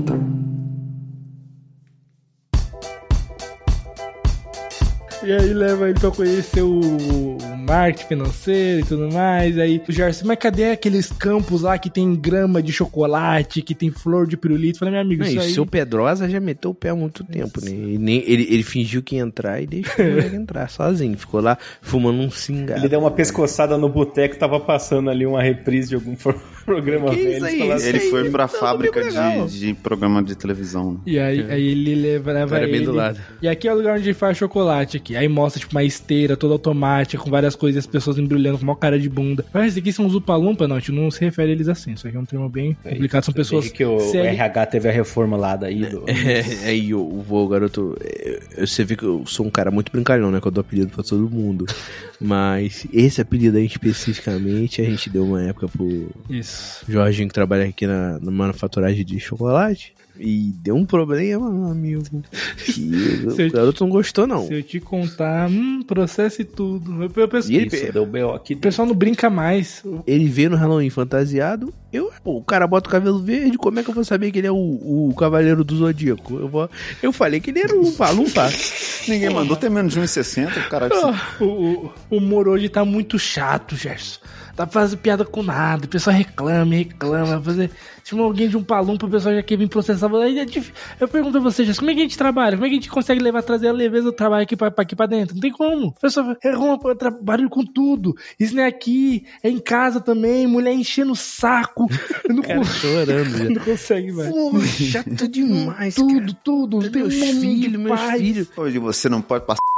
E aí leva ele pra conhecer o, o marketing financeiro e tudo mais. Aí o Gerson, mas cadê aqueles campos lá que tem grama de chocolate, que tem flor de pirulito? Falei, meu amigo, Não, isso e o aí... seu Pedrosa já meteu o pé há muito tempo, né? E nem, ele, ele fingiu que ia entrar e deixou ele entrar sozinho. Ficou lá fumando um cingado. Ele deu uma pescoçada no boteco, tava passando ali uma reprise de algum pro- programa Que velho. isso aí? Ele falava, Ele Isso foi aí, pra então, fábrica amigo legal. de, de programa de televisão. né? E aí, aí ele leva, leva Era bem ele... do lado. E aqui é o lugar onde faz chocolate aqui. Aí mostra, tipo, uma esteira toda automática, com várias coisas, as pessoas embrulhando com uma cara de bunda. Mas esse aqui são os Upa-Lumpa? Não, a gente não se refere a eles assim. Isso aqui é um termo bem complicado. São pessoas... Desde que o C L R H teve a reforma lá daí. Do... É, aí o, o garoto, é, você vê que eu sou um cara muito brincalhão, né? Que eu dou apelido pra todo mundo. Mas esse apelido aí especificamente, a gente deu uma época pro Isso. Jorginho que trabalha aqui na, na manufaturagem de chocolate. E deu um problema, meu amigo. Que Se eu o garoto não gostou, não. Se eu te contar, hum, processo e tudo. Eu, eu penso, E ele, Isso, deu B O aqui. o pessoal não brinca mais. ele veio no Halloween fantasiado. Eu, pô, o cara bota o cabelo verde, como é que eu vou saber que ele é o, o Cavaleiro do Zodíaco? Eu, vou, eu falei que ele era um Lumpa-Lumpa. Ninguém mandou ter menos de um e sessenta, o cara... O, o, o humor hoje tá muito chato, Gerson. Tá fazendo piada com nada. O pessoal reclama, reclama. Fazer... Chama alguém de um palumpa, o pessoal já quer vir processar. Aí é difícil. Eu pergunto a você, Gerson, como é que a gente trabalha? Como é que a gente consegue levar, trazer a leveza do trabalho aqui pra, pra aqui pra dentro? Não tem como. O pessoal arruma trabalho com tudo. Isso não é aqui, é em casa também. Mulher enchendo o saco. Eu não, Cara, chorando já. não consegue, velho. Pô, chato demais, Tudo, cara. tudo. Não tem Meus um momento de filhos, meus paz. filhos. Hoje você não pode passar...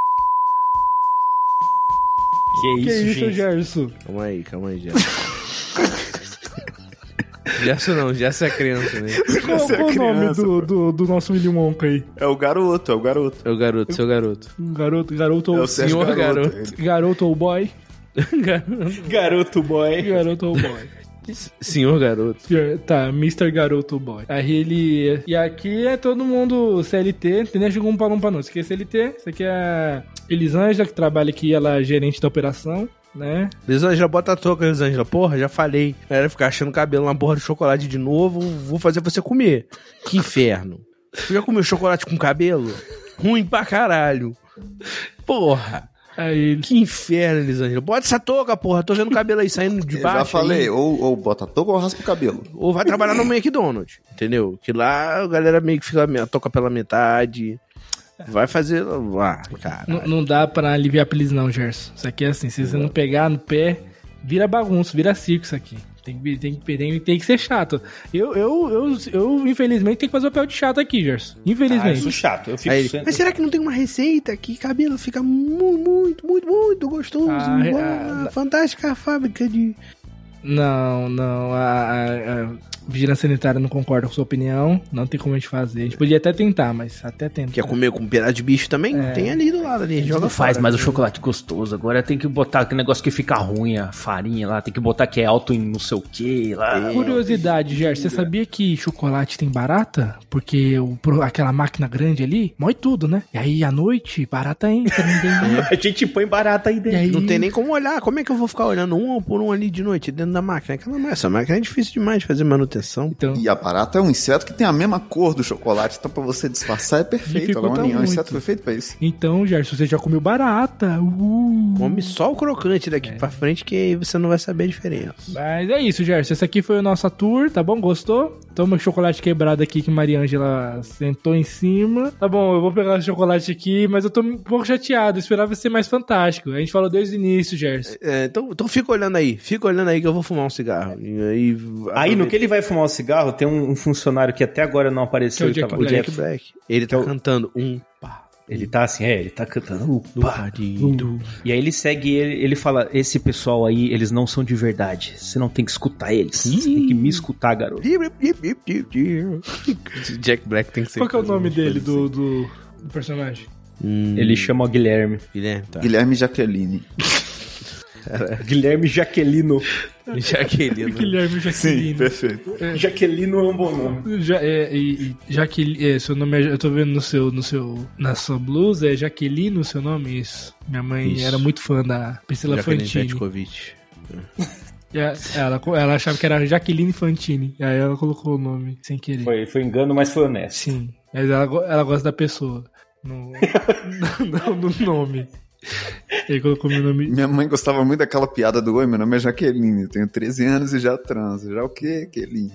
Que Que isso, isso, gente? Gerson? Calma aí, calma aí, já. Gerson não, Gerson é criança, né? Qual, Você é qual o nome criança, do, do, do nosso Willy Wonka aí? É o garoto, é o garoto. É o garoto, seu garoto. Garoto, garoto É ou... o Sérgio senhor garoto. Ele- Garoto ou boy? Garoto boy. Garoto ou boy? Senhor garoto. Tá, mister Garoto Boy. Aí ele... E aqui é todo mundo C L T, entendeu? Chegou um para um para não. Isso aqui é C L T, isso aqui é a Elisângela, que trabalha aqui, ela é gerente da operação, né? Elisângela, bota a touca, Elisângela. Porra, já falei. A galera ficar achando cabelo na porra de chocolate de novo, vou fazer você comer. Que inferno. Você já comeu chocolate com cabelo? Ruim pra caralho. Porra. Aí ele... Que inferno, Elisângela. Bota essa touca, porra. Tô vendo o cabelo aí saindo de Eu baixo. já falei, aí. ou, ou bota touca ou raspa o cabelo. Ou vai trabalhar no McDonald's, entendeu? Que lá a galera meio que fica a toca pela metade. Vai fazer... Ah, cara. Não, não dá pra aliviar feliz não, Gerson. Isso aqui é assim, se você não pegar no pé, vira bagunça, vira circo isso aqui. Tem que, tem, que, tem, tem que ser chato. Eu, eu, eu, eu, infelizmente, tenho que fazer o papel de chato aqui, Gerson. Ah, eu Infelizmente. sou chato. Eu fico Aí ele, sendo... mas será que não tem uma receita que cabelo fica mu- muito, muito, muito gostoso? Ah, igual ah, a fantástica fábrica de... Não, não. A, a, a vigilância sanitária não concorda com sua opinião. Não tem como a gente fazer. A gente podia até tentar, mas até tentar. Quer comer com um pedaço de bicho também? É. Tem ali do lado ali. Joga Não faz fora. mais o chocolate gostoso. Agora tem que botar aquele negócio que fica ruim, a farinha lá. Tem que botar que é alto em não sei o que lá. Curiosidade, Gerson, você sabia que chocolate tem barata? Porque o, pro- aquela máquina grande ali mói tudo, né? E aí, à noite, barata entra, ninguém vê. A gente põe barata aí E dentro. aí, Não tem nem como olhar. Como é que eu vou ficar olhando um por um ali de noite dentro da máquina? Aquela, ma- essa máquina é difícil demais de fazer manutenção. Então, E a barata é um inseto que tem a mesma cor do chocolate, então pra você disfarçar é perfeito. Ela é Dificulta uma- é um muito. inseto foi feito pra isso. então, Gerson, você já comeu barata. Uh. Come só o crocante daqui pra frente que aí você não vai saber a diferença. Mas é isso, Gerson. Esse aqui foi o nosso tour, tá bom? Gostou? Toma o chocolate quebrado aqui que Maria Ângela sentou em cima. Tá bom, eu vou pegar o chocolate aqui, mas eu tô um pouco chateado. Eu esperava ser mais fantástico. A gente falou desde o início, Gerson. É, então, então fica olhando aí. Fica olhando aí que eu vou fumar um cigarro. E aí, Aí, no que ele vai fumar o cigarro, tem um, um funcionário que até agora não apareceu. Que é o ele Jack tava- o Black. Jack Black. Ele tá Que é o- cantando um pá. Ele tá assim, é, ele tá cantando. Do partido. E aí ele segue ele, ele fala: esse pessoal aí, eles não são de verdade. Você não tem que escutar eles. Você tem que me escutar, garoto. Jack Black tem que ser. Qual que é o nome dele, do, do, do personagem? Hum, Ele chama o Guilherme. Guilherme, tá. Guilherme Jaqueline. Guilherme Jaquelino. Jaqueline. Guilherme Jaqueline. perfeito. Jaquelino é um bom nome. Ja, é, e, e Jaqueline, é, seu nome é, eu tô vendo no seu, no seu, na sua blusa, é Jaqueline o seu nome? Isso. Minha mãe Isso. era muito fã da Priscila Jaqueline Fantini. Petkovic. E a- Ela, ela achava que era Jaqueline Fantini. Aí ela colocou o nome sem querer. Foi, foi engano, mas foi honesto. Sim. Mas ela, go- ela gosta da pessoa. No, não no nome. Ele colocou meu nome. Minha mãe gostava muito daquela piada do: oi, meu nome é Jaqueline, eu tenho treze anos e já transo. Já o quê? Quelinho.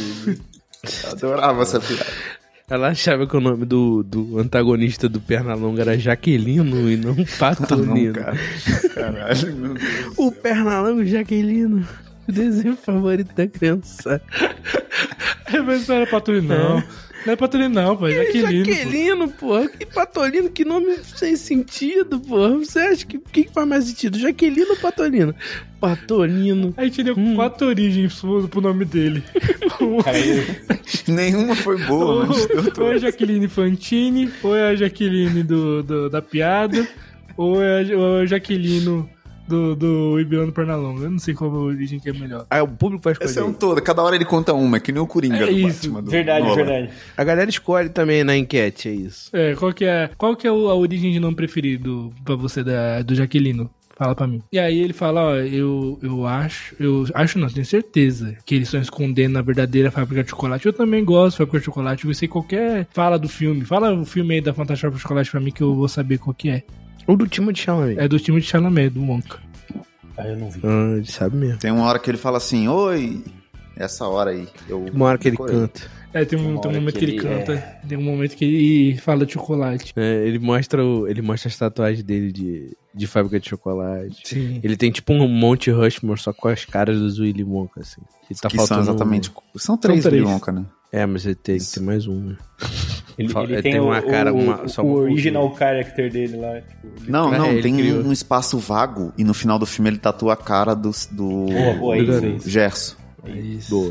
Eu adorava essa piada. Ela achava que o nome do, do antagonista do Pernalonga era Jaquelino e não Patolino. Não, cara. Caralho, meu Deus. O Pernalonga Jaquelino. O desenho favorito da criança. Mas não era Patolino, não. Não é Patolino, não, pô. É Jaqueline. pô. Jaquelino, porra. Que Patolino, que nome sem sentido, porra. Você acha que o que, que faz mais sentido? Jaquelino ou Patolino? Patolino. A gente deu quatro origens pro, pro nome dele. Cara, ele- Nenhuma foi boa, mas deu ou é todas. Jaqueline Fantini, ou é a Jaqueline do, do- da piada, ou é a, ou é a Jaquelino do, do Ibiano Pernalonga. Eu não sei qual a origem que é melhor. Aí o público vai escolher. Essa é um todo, cada hora ele conta uma, é que nem o Coringa É do isso, Batman. Do verdade, Nolan. verdade. A galera escolhe também na enquete, é isso. É, qual que é, qual que é o- a origem de nome preferido pra você da, do Jaquelino? Fala pra mim. E aí ele fala, ó, eu, eu acho, eu acho não, tenho certeza que eles estão escondendo a verdadeira fábrica de chocolate. Eu também gosto de fábrica de chocolate, eu sei qualquer fala do filme. Fala o filme aí da Fantástica Fábrica de Chocolate pra mim que eu vou saber qual que é. O do Timothée Chalamet. É do time de Chalamet, do Wonka. Ah, eu não vi. Ah, ele sabe mesmo. Tem uma hora que ele fala assim: oi, essa hora aí. Eu Uma hora que ele decorei. canta. É, tem um, Uma tem um hora momento que que ele ele canta, tem um momento que ele fala de chocolate. É, ele mostra o, ele mostra as tatuagens dele de, de fábrica de chocolate. Sim. Ele tem tipo um Monte Rushmore só com as caras dos Willy Wonka, assim. Ele tá Que são faltando exatamente. um- São três três. Willy Wonka, né? É, mas ele tem que ter mais um, né? Ele, Fala- ele ele tem, tem o, uma cara, o, uma- só o uma original character dele lá. Tipo, Não, É, não, ele tem criou. um, um espaço vago e no final do filme ele tatua a cara do, do, Boa, boa, do isso, isso. Gerson. Isso. Boa.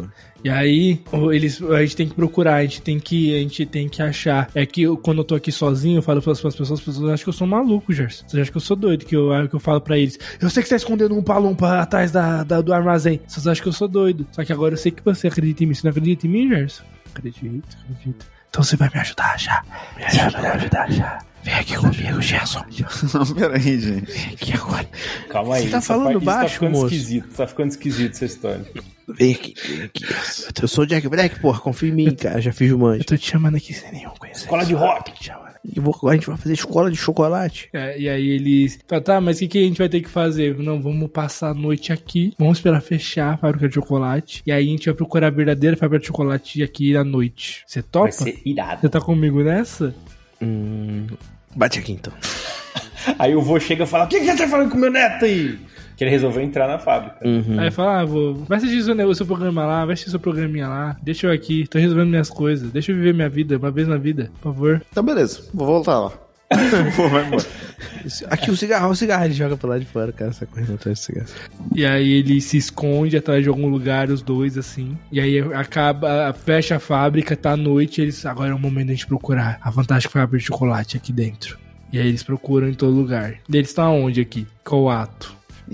E aí, eles, a gente tem que procurar, a gente tem que, a gente tem que achar. É que eu, quando eu tô aqui sozinho, eu falo para as pessoas, as pessoas acham que eu sou maluco, Gerson. Vocês acham que eu sou doido, que eu, que eu falo pra eles. Eu sei que você tá escondendo um palumpa atrás da, da, do armazém. Vocês acham que eu sou doido. Só que agora eu sei que você acredita em mim. Você não acredita em mim, Gerson? Acredito, acredito. Então você vai me ajudar a achar. Me ajuda, me ajudar a achar. Vem aqui comigo, Gerson. Não, peraí, gente. Vem aqui agora. Calma aí. Você tá falando tá, baixo, tá ficando moço? esquisito. Tá ficando esquisito essa história. Vem aqui, vem aqui. Eu sou o Jack Black, porra. Confia em mim, cara. Já fiz o manjo. Eu tô te chamando aqui sem nenhum conhecimento. Escola de rock. E vou, a gente vai fazer escola de chocolate. É, e aí eles... Tá, tá, mas o que, que a gente vai ter que fazer? Não, vamos passar a noite aqui. Vamos esperar fechar a fábrica de chocolate. E aí a gente vai procurar a verdadeira fábrica de chocolate aqui à noite. Você topa? Vai ser irado. Você tá comigo nessa? Hum... Bate aqui, então. Aí o vô chega e fala, o que, que você tá falando com o meu neto aí? Que ele resolveu entrar na fábrica. Uhum. Aí fala, ah, vou... vai assistir seu, o seu programa lá, vai assistir seu programinha lá. Deixa eu aqui, tô resolvendo minhas coisas. Deixa eu viver minha vida, uma vez na vida, por favor. Então, beleza. Vou voltar lá. Vou, vai embora. Aqui o cigarro, o cigarro. Ele joga pra lá de fora, cara. Sai correndo atrás do cigarro. E aí ele se esconde atrás de algum lugar, os dois, assim. E aí acaba, fecha a fábrica, tá à noite. Eles, agora é o momento da gente procurar a fantástica fábrica de chocolate aqui dentro. E aí eles procuram em todo lugar. E eles estão aonde aqui? Qual o ato?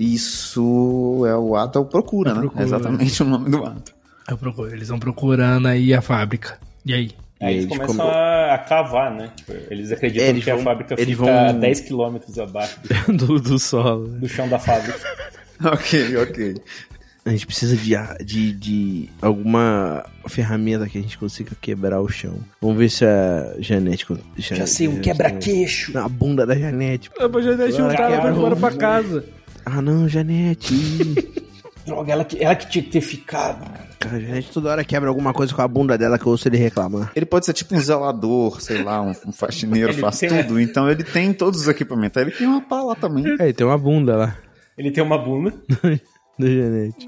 Isso é o ato, é o procura, É né? procura. É exatamente o nome do ato. Eu procuro. Eles vão procurando aí a fábrica. E aí? Aí eles eles começam como- a, a cavar, né? Tipo, eles acreditam Eles que a vão- fábrica eles fica vão- a dez quilômetros abaixo do, do, do solo. do chão da fábrica. Ok, ok. A gente precisa de, de, de alguma ferramenta que a gente consiga quebrar o chão. Vamos ver se a Janete... Já sei, um quebra-queixo. Na bunda da Janete. A Janete Agora o cara quebra vai embora o- pra casa. Ah, não, Janete. Droga, ela que, ela que tinha que ter ficado. Cara, a Janete toda hora quebra alguma coisa com a bunda dela que eu ouço ele reclamar. Ele pode ser tipo um zelador, sei lá, um, um faxineiro, Ele faz tem- tudo. Então ele tem todos os equipamentos. Aí ele tem uma pá lá também. É, tem uma bunda lá Ele tem uma bunda. da Janete.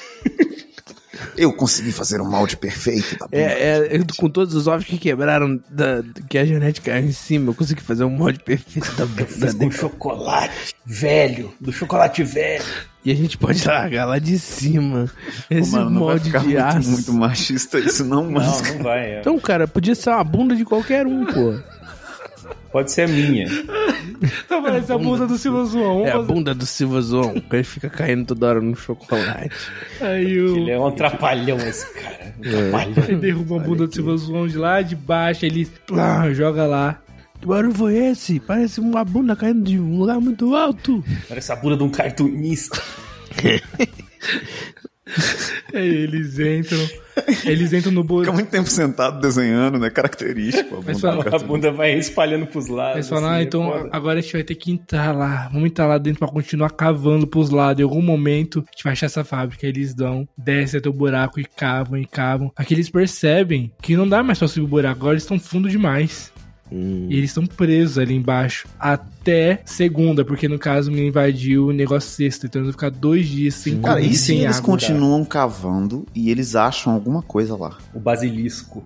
Eu consegui fazer um molde perfeito da bunda. É, é, com todos os ovos que quebraram, da, que a Janete caiu em cima, eu consegui fazer um molde perfeito da bunda Fiz com dela. chocolate velho. Do chocolate velho. E a gente pode largar lá de cima esse Mano, não vai molde ficar de muito, aço. muito machista isso não, mas... Não, não vai. É. Então, cara, podia ser uma bunda de qualquer um, pô. Pode ser a minha. Não, parece a bunda do Silas João. É a bunda do Silva Zon, que ele fica caindo toda hora no chocolate. Aí o... Ele é um trapalhão, esse cara. Um Ele trapalhão. derruba a bunda do Silas João de lá de baixo, ele plá, joga lá. Que barulho foi esse? Parece uma bunda caindo de um lugar muito alto. Parece a bunda de um cartunista. Aí eles entram, eles entram no Fica bolso. muito tempo sentado desenhando, né? Característico. A Mas bunda fala- do A cartão. bunda vai espalhando pros lados. Eles falam, assim, ah, é então foda. agora a gente vai ter que entrar lá. Vamos entrar lá dentro pra continuar cavando pros lados. Em algum momento, a gente vai achar essa fábrica. Eles dão, descem até o buraco e cavam e cavam. Aqui eles percebem que não dá mais pra subir o buraco. Agora eles estão fundo demais. Hum. E eles estão presos ali embaixo até segunda, porque no caso me invadiu o negócio sexta. Então eles vão ficar dois dias sem Cara, comida e e se sem eles água. continuam cavando e eles acham alguma coisa lá? O basilisco.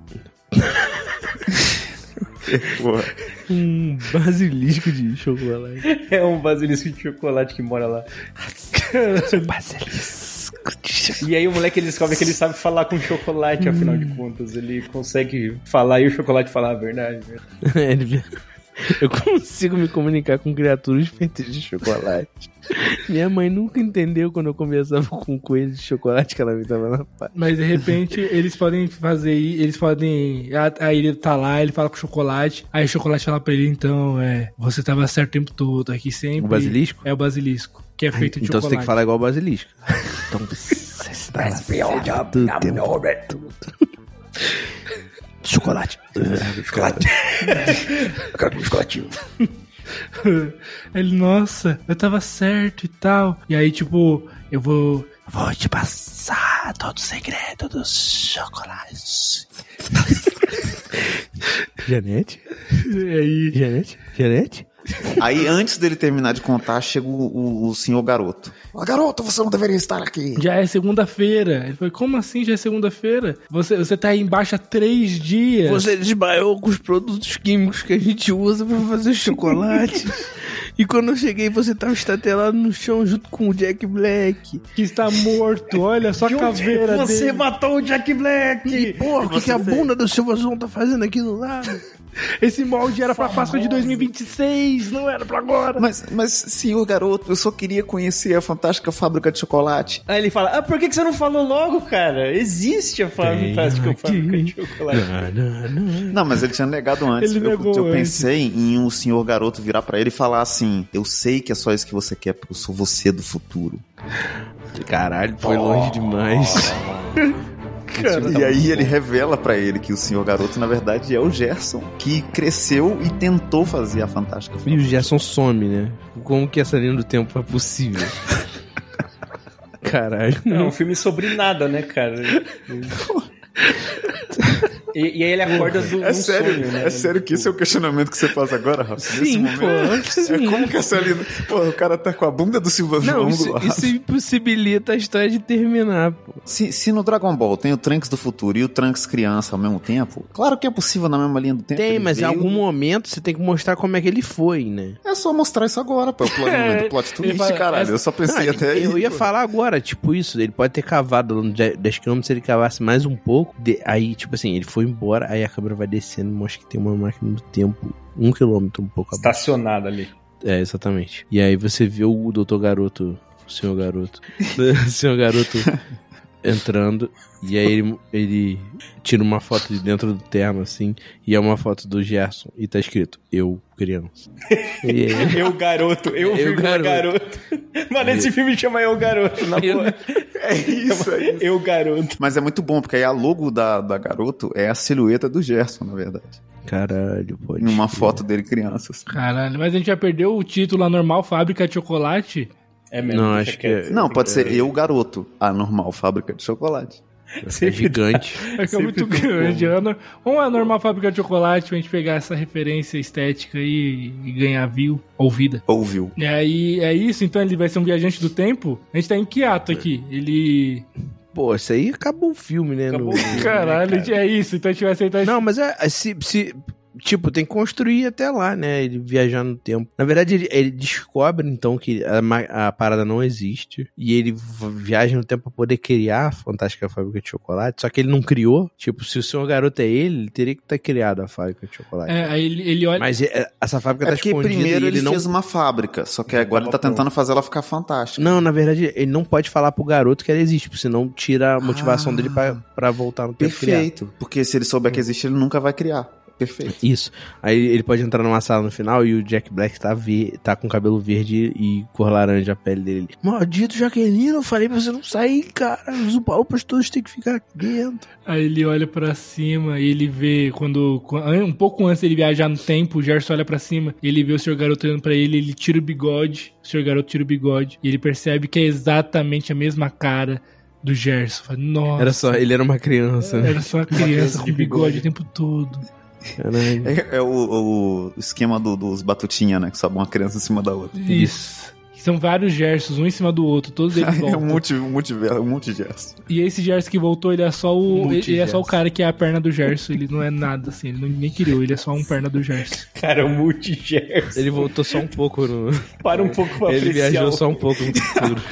Porra. Um basilisco de chocolate. É um basilisco de chocolate que mora lá. Basilisco de chocolate. E aí o moleque ele descobre que ele sabe falar com chocolate, afinal de contas. Ele consegue falar e o chocolate falar a verdade. né? Ele- Eu consigo me comunicar com criaturas feitas de chocolate. Minha mãe nunca entendeu quando eu conversava com um coelho de chocolate que ela me dava na paz. Mas de repente eles podem fazer, eles podem. Aí ele tá lá, ele fala com o chocolate, aí o chocolate fala pra ele, então, é. Você tava certo o tempo todo, aqui sempre. O basilisco? É o basilisco, que é feito de Então chocolate. você tem que falar igual o basilisco. Então você está certo o tempo todo. Chocolate. Chocolate. Eu quero um chocolatinho. Ele, nossa, eu tava certo e tal. E aí, tipo, eu vou. Vou te passar todo o segredo dos chocolates. Janete? E aí. Janete? Janete? Aí, antes dele terminar de contar, chega o, o, o senhor garoto. Ah, garoto, você não deveria estar aqui. Já é segunda-feira. Ele falou, como assim já é segunda-feira? Você, você tá aí embaixo há três dias. Você desmaiou com os produtos químicos que a gente usa pra fazer chocolate. E quando eu cheguei, você tava estatelado no chão junto com o Jack Black. Que está morto, olha só a caveira dele. Você matou o Jack Black! E, porra, o que, que a bunda do Silvazão tá fazendo aqui do lado? Esse molde era pra Páscoa de dois mil e vinte e seis, não era pra agora. Mas, mas, senhor garoto, eu só queria conhecer a fantástica fábrica de chocolate. Aí ele fala, ah, por que que você não falou logo, cara? Existe a fantástica fábrica de chocolate. Não, mas ele tinha negado antes. Ele eu, negou eu antes. pensei em um senhor garoto virar pra ele e falar assim, eu sei que é só isso que você quer, porque eu sou você do futuro. Caralho, foi oh. longe demais. Caramba. E aí ele revela pra ele que o senhor garoto, na verdade, é o Gerson, que cresceu e tentou fazer a fantástica fábrica. E o Gerson some, né? Como que essa linha do tempo é possível? Caralho. É um filme sobre nada, né, cara? E, e aí ele acorda do é sério, sonho, né? É sério que esse é o questionamento que você faz agora, Rafa? Sim, pô. Sim. É como que essa linha... Pô, o cara tá com a bunda do Silva Não, João isso, do lado. isso impossibilita a história de terminar, pô. Se, se no Dragon Ball tem o Trunks do futuro e o Trunks criança ao mesmo tempo, claro que é possível na mesma linha do tempo. Tem, mas veio... em algum momento você tem que mostrar como é que ele foi, né? É só mostrar isso agora, pô. O plot, é, plot twist, fala, caralho. Essa... Eu só pensei Não, até aí. Eu ia pô. falar agora, tipo isso. Ele pode ter cavado no dez quilômetros, se ele cavasse mais um pouco. De, aí, tipo assim, ele foi embora, aí a câmera vai descendo e mostra que tem uma máquina do tempo um quilômetro, um pouco abaixo. Estacionada ali. É, exatamente. E aí você vê o doutor Garoto, o senhor Garoto, o senhor Garoto entrando, e aí ele, ele tira uma foto de dentro do terno, assim, e é uma foto do Gerson, e tá escrito, eu, criança. E aí... Eu, garoto, eu, eu garoto. garoto. Mano, esse eu... filme chama Eu, Garoto, na eu... boa. É isso, é isso. Eu, Garoto. Mas é muito bom, porque aí a logo da, da Garoto é a silhueta do Gerson, na verdade. Caralho, pode. Em uma foto dele criança. Assim. Caralho, mas a gente já perdeu o título, a normal fábrica de chocolate. É mesmo. Não, acho que é... Não, pode ser Eu, Garoto, a normal fábrica de chocolate. É gigante. É que é muito grande. Vamos a normal fábrica de chocolate pra gente pegar essa referência estética aí e ganhar view, ouvida. Ouviu. E aí é isso, então ele vai ser um viajante do tempo. A gente tá em que ato aqui? Ele... Pô, isso aí acabou o filme, né? Acabou no... o filme, Caralho, né, cara? É isso, então a gente vai aceitar isso. Não, mas é... Se, se, tipo, tem que construir até lá, né? Ele viajar no tempo. Na verdade, ele, ele descobre, então, que a, a parada não existe. E ele viaja no tempo pra poder criar a fantástica fábrica de chocolate. Só que ele não criou. Tipo, se o senhor garoto é ele, ele teria que ter criado a fábrica de chocolate. É, aí ele, ele olha... Mas é, essa fábrica é tá porque escondida. primeiro ele, ele não fez uma fábrica, só que agora ele tá tentando fazer ela ficar fantástica. Não, na verdade, ele não pode falar pro garoto que ela existe, porque senão tira a motivação ah, dele pra, pra voltar no tempo. Perfeito, criar. Porque se ele souber que existe, ele nunca vai criar. Perfeito. Isso. Aí ele pode entrar numa sala no final e o Jack Black tá, ver, tá com cabelo verde e cor laranja a pele dele. Maldito Jaqueline, eu falei pra você não sair, cara. Os upa-upas todos têm que ficar aqui dentro. Aí ele olha pra cima e ele vê quando... Um pouco antes dele viajar no tempo, o Gerson olha pra cima e ele vê o senhor garoto olhando pra ele, ele tira o bigode, o senhor garoto tira o bigode e ele percebe que é exatamente a mesma cara do Gerson. Fala, nossa. Era só, ele era uma criança, né? Era só uma criança com bigode, bigode o tempo todo. É, é o, o esquema do, dos batutinha, né? Que sobe uma criança em cima da outra. Isso. São vários Gersons, um em cima do outro, todos eles voltam. É um multi, um multi, um multi Gerson. E esse Gerson que voltou, ele é só o Um ele é só o cara que é a perna do Gerson. Ele não é nada, assim, ele não, nem criou, ele é só um perna do Gerson. Cara, o multi-Gerson. Ele voltou só um pouco no... Para um pouco pra Ele apreciar viajou o... só um pouco no futuro.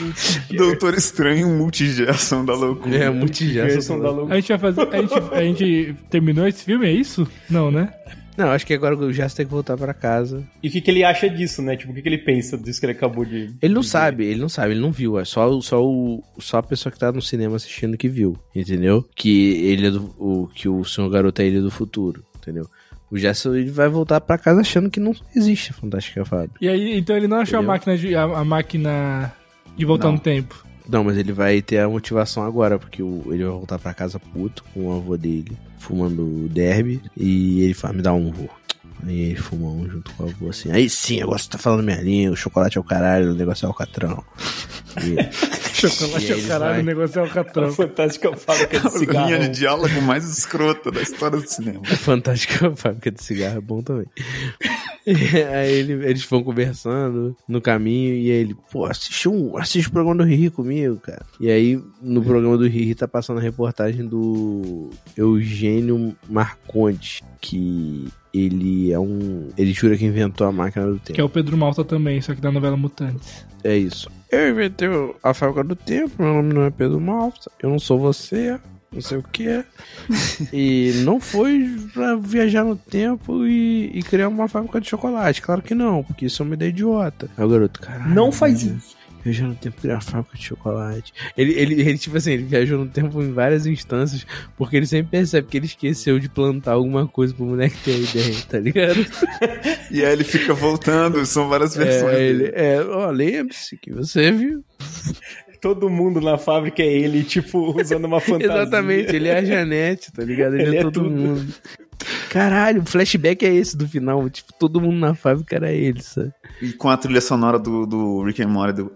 Doutor Estranho, um multi-Gerson da loucura. É, multi-Gerson da loucura. A gente vai fazer... A gente, a gente terminou esse filme, é isso? Não, né? Não, acho que agora o Gerson tem que voltar pra casa. E o que, que ele acha disso, né? Tipo, o que, que ele pensa disso que ele acabou de... Ele não de sabe, ele não sabe, ele não viu. É só, só, o, só a pessoa que tá no cinema assistindo que viu, entendeu? Que ele é do, o, que o senhor garoto é ele do futuro, entendeu? O Gerson ele vai voltar pra casa achando que não existe a Fantástica Fábrica. E aí, então ele não achou a máquina, de, a, a máquina de voltar não. no tempo? Não, mas ele vai ter a motivação agora, porque o, ele vai voltar pra casa puto com o avô dele, fumando derby, e ele fala, me dá um vô. Aí ele fuma um junto com o avô, assim. Aí sim, eu gosto de tá falando minha língua, o chocolate é o caralho, o negócio é o catrão. E, chocolate é o caralho, vai... o negócio é o catrão. Fantástica Fábrica de Cigarro. A linha de diálogo mais escrota da história do cinema. Fantástica Fábrica de Cigarro é bom também. Aí ele, eles vão conversando no caminho e aí ele, pô, assiste, um, assiste o programa do Riri comigo, cara. E aí no programa do Riri tá passando a reportagem do Eugênio Marcondes, que ele é um... Ele jura que inventou a máquina do tempo. Que é o Pedro Malta também, só que da novela Mutantes. É isso. Eu inventei a fábrica do tempo, meu nome não é Pedro Malta, eu não sou você, não sei o que. E não foi pra viajar no tempo e, e criar uma fábrica de chocolate. Claro que não, porque isso é uma ideia idiota. Aí o garoto, caralho. Não faz isso. Viajou no tempo, criar uma fábrica de chocolate. Ele, ele, ele, tipo assim, ele viajou no tempo em várias instâncias, porque ele sempre percebe que ele esqueceu de plantar alguma coisa pro moleque ter a ideia, tá ligado? E aí ele fica voltando, são várias versões. É, ele, dele. é ó, lembre-se que você viu. Todo mundo na fábrica é ele, tipo, usando uma fantasia. Exatamente, ele é a Janete, tá ligado? Ele, Ele é, é todo tudo. mundo. Caralho, o flashback é esse do final. Tipo, todo mundo na fábrica era ele, sabe? E com a trilha sonora do, do Rick and Morty do...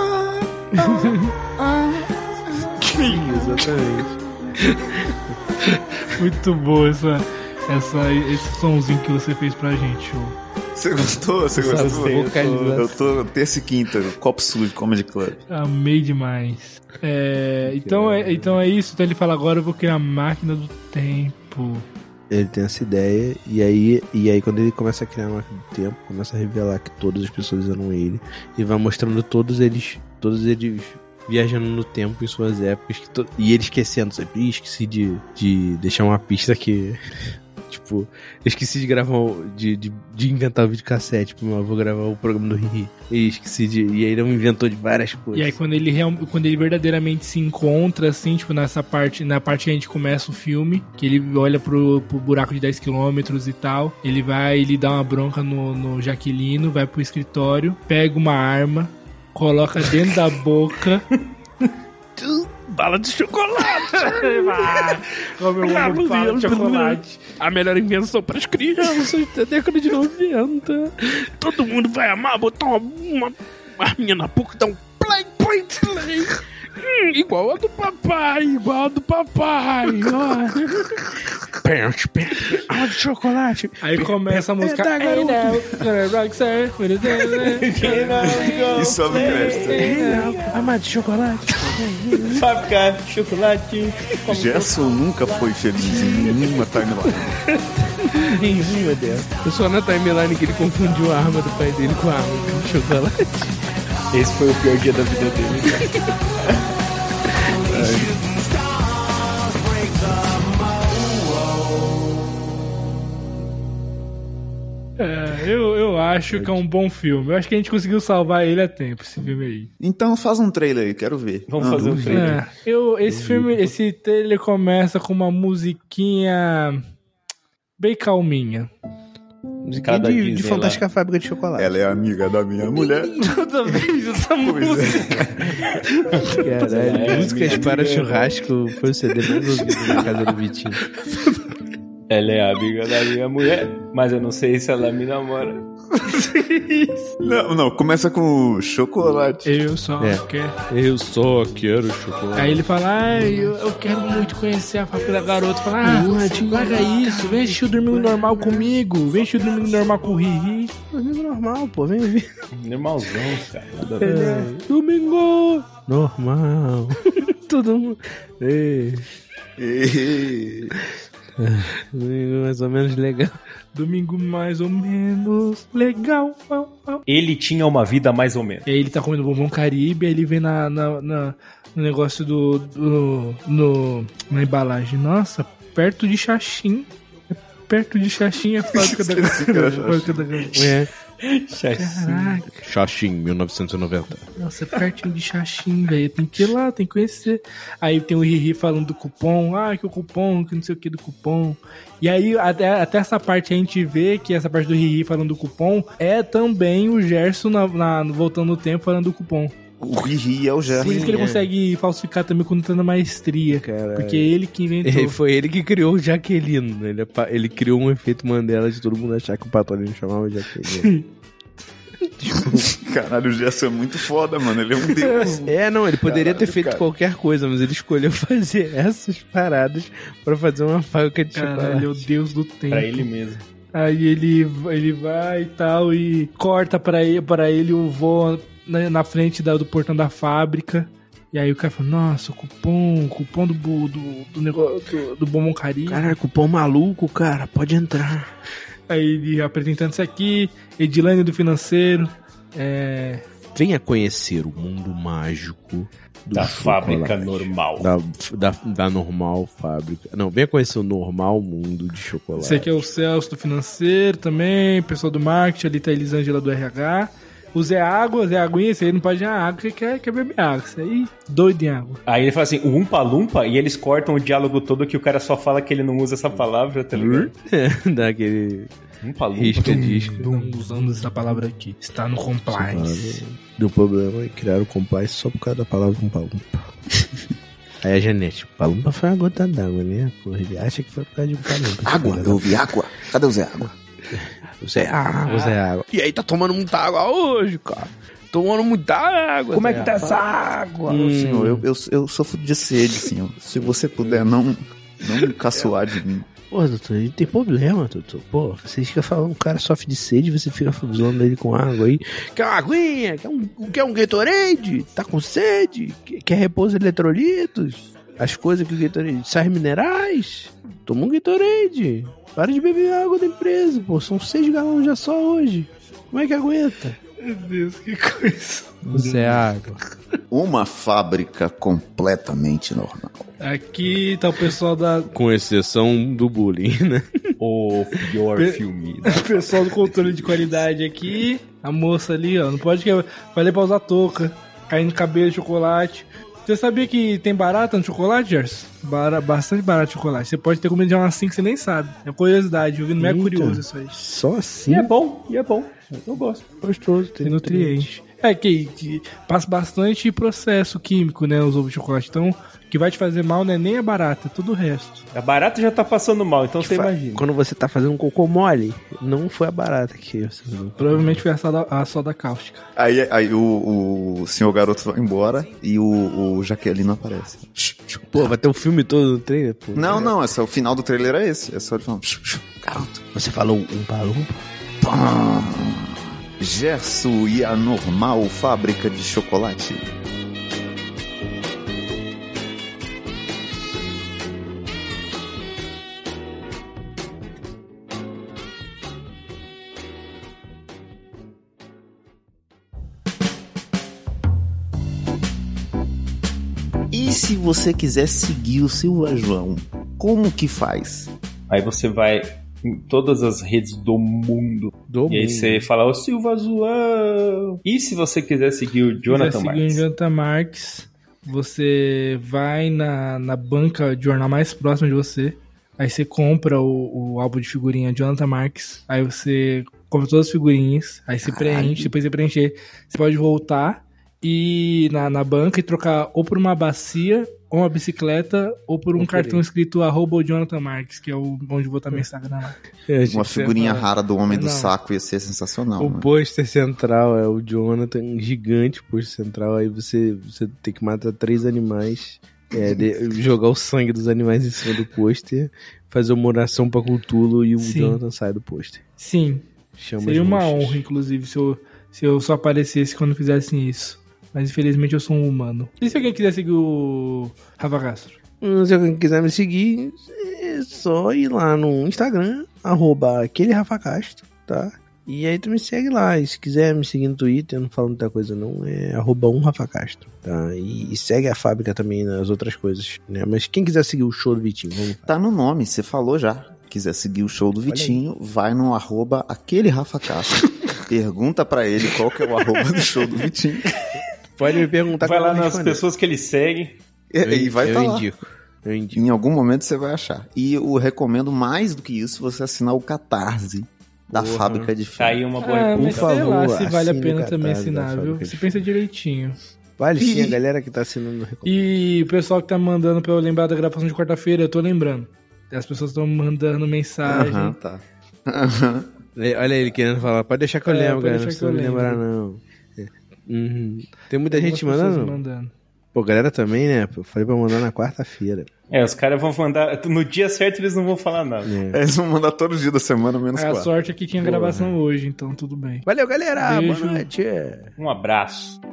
Exatamente. Muito boa essa, essa, esse somzinho que você fez pra gente, ô. Você gostou? Você Essa gostou? vocalização. Eu tô terça e quinta, Copo Sujo, Comedy Club. Amei demais. É, então, é, então é isso. Então ele fala, agora eu vou criar a máquina do tempo. Ele tem essa ideia, e aí, e aí quando ele começa a criar a máquina do tempo, começa a revelar que todas as pessoas eram ele, e vai mostrando todos eles, todos eles viajando no tempo em suas épocas, que to... e ele esquecendo, sabe? Ih, esqueci de, de deixar uma pista que... Tipo, eu esqueci de gravar, de, de, de inventar o videocassete, tipo, eu vou gravar o programa do Riri. E esqueci de. E aí ele me inventou de várias coisas. E aí quando ele, real, quando ele verdadeiramente se encontra, assim, tipo, nessa parte, na parte que a gente começa o filme, que ele olha pro, pro buraco de dez quilômetros e tal, ele vai, ele dá uma bronca no, no Jaquelino, vai pro escritório, pega uma arma, coloca dentro da boca. Bala de chocolate! Como eu amo bala de chocolate. A melhor invenção para as crianças da década de noventa. Todo mundo vai amar botar uma, uma arminha na boca e dar um play, play, play. Hum, igual a do papai, igual a do papai. Pente, pente, água de chocolate. Aí começa a música. É da Hey now, rockstar, with a- E sobe o crédito. Amado de chocolate. Fábrica de chocolate. Gerson nunca foi feliz em nenhuma timeline. Meu Deus. Eu sou na timeline que ele confundiu a arma do pai dele com a arma de chocolate. Esse foi o pior dia da vida dele. É, eu, eu acho que é um bom filme. Eu acho que a gente conseguiu salvar ele a tempo, esse filme aí. Então faz um trailer aí, quero ver. Vamos Ah, fazer um duvido. trailer. É, eu, esse filme, esse trailer começa com uma musiquinha bem calminha. Cara da de, Disney de lá. Fantástica Fábrica de Chocolate. Ela é amiga da minha mulher. Toda vez essa música. Caralho, É, músicas minha para amiga. churrasco foi o C D mais ouvido na casa do Vitinho. Ela é amiga da minha mulher, mas eu não sei se ela me namora. Não, não, começa com o chocolate. Eu só É. quero. Eu só quero chocolate. Aí ele fala, ai, eu, eu quero muito conhecer a fábrica da garota. Fala, ah, larga isso, vem assistir o Domingo Normal comigo, vem assistir o Domingo Normal com o Riri. Domingo normal, pô, vem ver. Normalzão, cara. É. Domingo normal. Todo mundo. Ei. E- Domingo mais ou menos legal. Domingo mais ou menos legal. Au, au. Ele tinha uma vida mais ou menos. E aí ele tá comendo bombom Caribe, aí ele vê na, na, na- no negócio do, do no, na embalagem. Nossa, perto de Xaxim. É perto de Xaxim a fábrica da Esqueci que era a fábrica da garota. É. Caraca, Xaxim, mil novecentos e noventa. nossa, é pertinho de Xaxim, velho. Tem que ir lá, tem que conhecer. Aí tem o Riri falando do cupom. Ah, que o cupom, que não sei o que do cupom. E aí, até, até essa parte a gente vê que essa parte do Riri falando do cupom é também o Gerson na, na- voltando no tempo falando do cupom. O Riri é o Por Gerson. isso que ele é. consegue falsificar também quando tá na maestria. Caralho. Porque é ele que inventou. Ele, foi ele que criou o Jaquelino. Ele, é pa- ele criou um efeito Mandela de todo mundo achar que o Patolino chamava Jaquelino. Caralho, o Gerson é muito foda, mano. Ele é um deus. É, não, ele poderia ter Caralho, feito cara. qualquer coisa, mas ele escolheu fazer essas paradas pra fazer uma fábrica de Caralho, chocolate. ele é o deus do tempo. Pra ele mesmo. Aí ele, ele vai e tal, e corta pra ele, pra ele o voo na, na frente da, do portão da fábrica. E aí o cara fala, nossa, o cupom, o cupom do, do, do negócio do, do Bombom Carinho. Caralho, cupom maluco, cara, pode entrar. Aí ele apresentando isso aqui, Edilane do financeiro. É... Venha conhecer o mundo mágico do da chocolate. Fábrica normal. Da, da, da normal fábrica. Não, venha conhecer o normal mundo de chocolate. Esse aqui é o Celso do financeiro também, pessoal do marketing, ali tá a Elisângela do R H. O Zé Água, Zé Aguinha, esse aí não pode ir água, que quer, quer beber água. Isso aí, doido em água. Aí ele fala assim, o Umpa Lumpa, e eles cortam o diálogo todo que o cara só fala que ele não usa essa palavra, tá ligado? É, dá aquele... Umpa Lumpa. Risca disco. Não usamos essa palavra aqui. Está no compliance. Deu problema e criaram o compliance só por causa da palavra Umpa Lumpa. Aí a Janete, Umpa Lumpa foi uma gota d'água, né? Porra, ele acha que foi por causa de Umpa Lumpa. Água, eu ouvi água. Cadê o Zé Água? O Zé Água, o Zé Água. E aí, tá tomando muita água hoje, cara. Tomando muita água. Como Zé é que tá essa água? Hum. Senhor, eu, eu, eu sofro de sede, senhor. Se você puder não, não caçoar de mim. Pô, doutor, ele tem problema, doutor. Pô, você fica falando, o cara sofre de sede, você fica zoando ele com água aí. Quer uma aguinha? Quer um, quer um Gatorade? Tá com sede? Quer, quer repouso eletrolitos? As coisas que o Gatorade... Sais minerais? Toma um Gatorade. Para de beber água da empresa, pô. São seis galões já só hoje. Como é que aguenta? Meu Deus, que coisa. Zé Água. Uma fábrica completamente normal. Aqui tá o pessoal da... Com exceção do bullying, né? O pior Pe- filme. O pessoal do controle de qualidade aqui. A moça ali, ó. Não pode que eu falei pra usar touca. Caindo cabelo de chocolate. Você sabia que tem barata no chocolate, Gerson? Bara, bastante barato de chocolate. Você pode ter comido de uma assim que você nem sabe. É curiosidade. Eu vi no Mega Curioso isso aí. Só assim? E é bom, e é bom. Eu gosto. Gostoso. Tem nutriente. É que, que passa bastante processo químico, né? Os ovos de chocolate. Então, o que vai te fazer mal não é nem a barata, é tudo o resto. A barata já tá passando mal, então você Fa- imagina. Quando você tá fazendo um cocô mole, não foi a barata que você viu. Provavelmente foi a soda, a soda cáustica. Aí, aí o, o senhor garoto vai embora e o, o Jaqueline aparece. Pô, vai ter o filme todo no trailer, pô. Não, não, esse é o final do trailer é esse. É só ele falando, garoto. Você falou um palumpa? Pam. Gerson e a normal fábrica de chocolate. E se você quiser seguir o Silva João, como que faz? Aí você vai em todas as redes do mundo. Do e aí mundo. você fala, ô Silva João. E se você quiser seguir o Jonathan Se quiser seguir Marques? o Jonathan Marques, você vai na, na banca de jornal mais próxima de você. Aí você compra o, o álbum de figurinha Jonathan Marques. Aí você compra todas as figurinhas. Aí você preenche, depois você preencher. Você pode voltar e ir na, na banca e trocar ou por uma bacia, ou uma bicicleta, ou por um cartão escrito arroba Jonathan Marques, que é o onde eu vou estar meu Instagram lá. Uma figurinha rara do Homem do Não. Saco ia ser sensacional. O né? pôster central é o Jonathan, gigante pôster central. Aí você, você tem que matar três animais, é, de- jogar o sangue dos animais em cima do pôster, fazer uma oração pra Cthulhu e o Sim. Jonathan sai do pôster. Sim, Chama seria as uma roxas. honra, inclusive, se eu, se eu só aparecesse quando fizessem isso. Mas infelizmente eu sou um humano. E se alguém quiser seguir o Rafa Castro? Hum, Se alguém quiser me seguir, é só ir lá no Instagram, arroba aquele Rafa Castro, tá? E aí tu me segue lá. E se quiser me seguir no Twitter, eu não falo muita coisa não, é arroba um Rafa Castro, tá? E, e segue a fábrica também nas outras coisas, né? Mas quem quiser seguir o show do Vitinho, vamos lá. Tá no nome, você falou já. Quiser seguir o show do Vitinho, vai no arroba aquele Rafa Castro. Pergunta pra ele qual que é o arroba do show do Vitinho. Pode me perguntar Vai que eu lá vou nas responder. pessoas que ele segue. E, e vai eu tá lá. indico. Eu indico. Em algum momento você vai achar. E eu recomendo mais do que isso você assinar o Catarse da Porra. Fábrica de Tá aí Filme. uma boa Ah, por mas sei favor, lá se vale a assine pena o também Catarse da assinar, viu? Fábrica de Você pensa direitinho. Vale sim, a galera que tá assinando. recomendo. E o pessoal que tá mandando pra eu lembrar da gravação de quarta-feira, eu tô lembrando. As pessoas estão mandando mensagem. Aham, tá. Aham. Olha ele querendo falar, pode deixar que eu É, lembro, pode cara, não deixar precisa que eu me lembrar lembro. não. É. Uhum. Tem muita Algumas gente pessoas mandando? mandando. Pô, galera também, né? Eu falei pra mandar na quarta-feira. É, os caras vão mandar... No dia certo eles não vão falar nada. É. Eles vão mandar todo dia da semana, menos é, quatro. A sorte é que tinha gravação hoje, então tudo bem. Valeu, galera. Beijo. Boa noite. Um abraço.